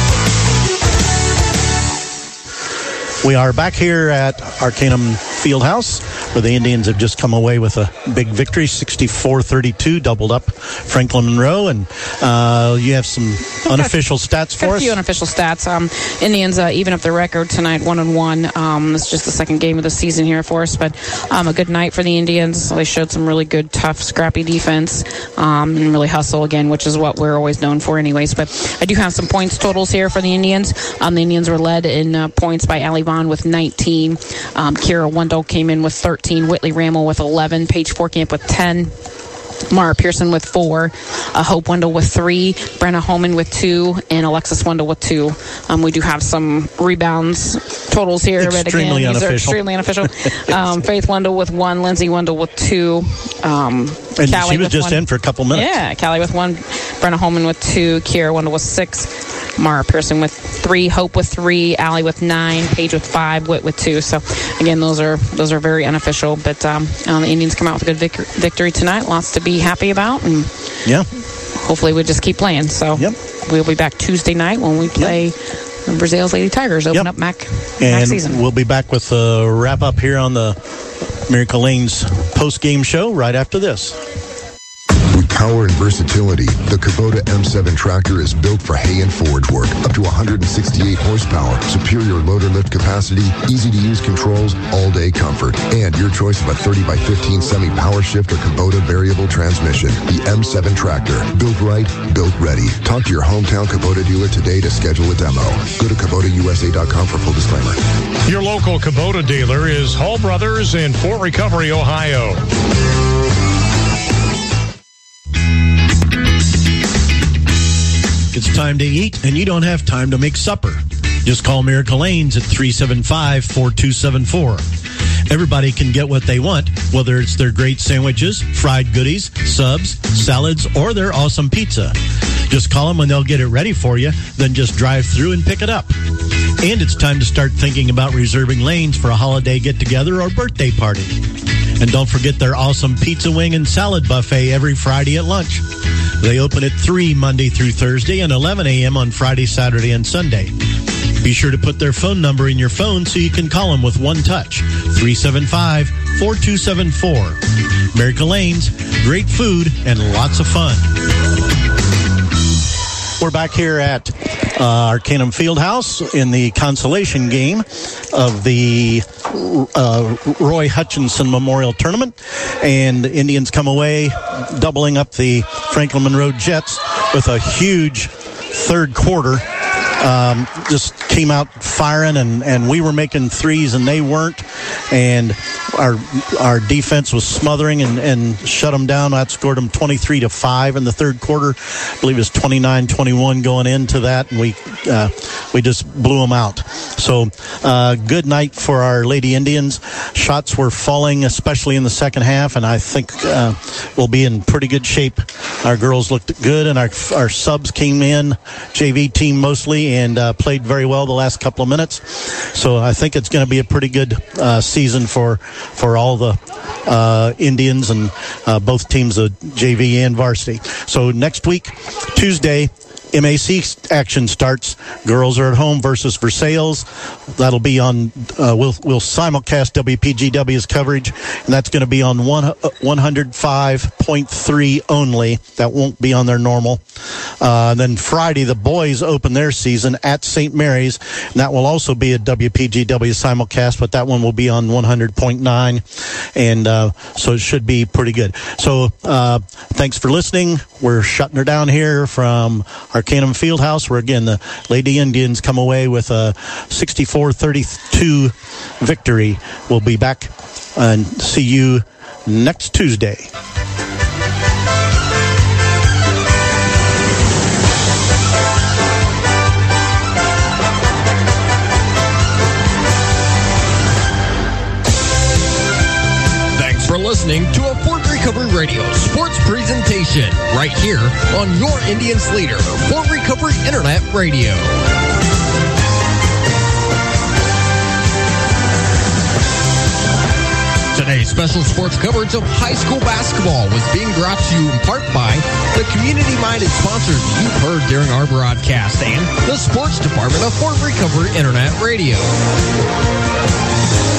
[SPEAKER 2] We are back here at Arcanum Fieldhouse, where the Indians have just come away with a big victory, 64-32, doubled up Franklin Monroe. And you have some unofficial stats for us?
[SPEAKER 10] A few unofficial stats. Indians even up their record tonight, 1-1. It's just the second game of the season here for us, but a good night for the Indians. They showed some really good, tough, scrappy defense and really hustle again, which is what we're always known for anyways. But I do have some points totals here for the Indians. The Indians were led in points by Allie Vaughn with 19. Kira Wendell came in with 13. Whitley Rammel with 11. Paige Forkamp with 10. Mara Pearson with 4, Hope Wendell with 3, Brenna Holman with 2, and Alexis Wendell with 2. We do have some rebounds totals here, but again, these are extremely unofficial. Faith Wendell with 1, Lindsay Wendell with 2.
[SPEAKER 2] And
[SPEAKER 10] Callie
[SPEAKER 2] she was just
[SPEAKER 10] 1.
[SPEAKER 2] in for a couple minutes.
[SPEAKER 10] Yeah, Callie with 1, Brenna Holman with 2, Kiera Wendell with 6, Mara Pearson with 3, Hope with 3, Allie with 9, Paige with 5, Whit with 2. So again, those are very unofficial, but the Indians come out with a good victory tonight. Lots to be happy about, and hopefully we just keep playing. So we'll be back Tuesday night when we play Brazil's Lady Tigers, open up MAC season.
[SPEAKER 2] And we'll be back with a wrap up here on the Miracle Lanes post-game show right after this.
[SPEAKER 5] With power and versatility, the Kubota M7 tractor is built for hay and forage work. Up to 168 horsepower, superior loader lift capacity, easy-to-use controls, all-day comfort, and your choice of a 30x15 semi-power shift or Kubota variable transmission. The M7 tractor, built right, built ready. Talk to your hometown Kubota dealer today to schedule a demo. Go to KubotaUSA.com for full disclaimer.
[SPEAKER 6] Your local Kubota dealer is Hall Brothers in Fort Recovery, Ohio.
[SPEAKER 3] It's time to eat, and you don't have time to make supper. Just call Miracle Lanes at 375-4274. Everybody can get what they want, whether it's their great sandwiches, fried goodies, subs, salads, or their awesome pizza. Just call them and they'll get it ready for you, then just drive through and pick it up. And it's time to start thinking about reserving lanes for a holiday get-together or birthday party. And don't forget their awesome pizza wing and salad buffet every Friday at lunch. They open at 3 Monday through Thursday and 11 a.m. on Friday, Saturday, and Sunday. Be sure to put their phone number in your phone so you can call them with one touch. 375-4274. Miracle Lanes, great food and lots of fun.
[SPEAKER 2] We're back here at Arcanum Fieldhouse in the consolation game of the Roy Hutchinson Memorial Tournament, and the Indians come away doubling up the Franklin Monroe Jets with a huge third quarter. Just came out firing, and we were making threes and they weren't, and our defense was smothering and shut them down. That scored them 23-5 in the third quarter. I believe it was 29-21 going into that, and we just blew them out. So good night for our Lady Indians. Shots were falling, especially in the second half, and I think we'll be in pretty good shape. Our girls looked good, and our subs came in, JV team mostly, and played very well the last couple of minutes. So I think it's going to be a pretty good season for all the Indians and both teams of JV and varsity. So next week, Tuesday, MAC action starts. Girls are at home versus Versailles. That'll be on, we'll simulcast WPGW's coverage, and that's going to be on 105.3 only. That won't be on their normal. And then Friday, the boys open their season at St. Mary's, and that will also be a WPGW simulcast, but that one will be on 100.9, and so it should be pretty good. So thanks for listening. We're shutting her down here from Arcanum Fieldhouse, where again the Lady Indians come away with a 64-32 victory. We'll be back and see you next Tuesday.
[SPEAKER 1] Thanks for listening to a Fort Recovery Radio sports presentation right here on your Indians leader, Fort Recovery Internet Radio. Today's special sports coverage of high school basketball was being brought to you in part by the community-minded sponsors you've heard during our broadcast and the sports department of Fort Recovery Internet Radio.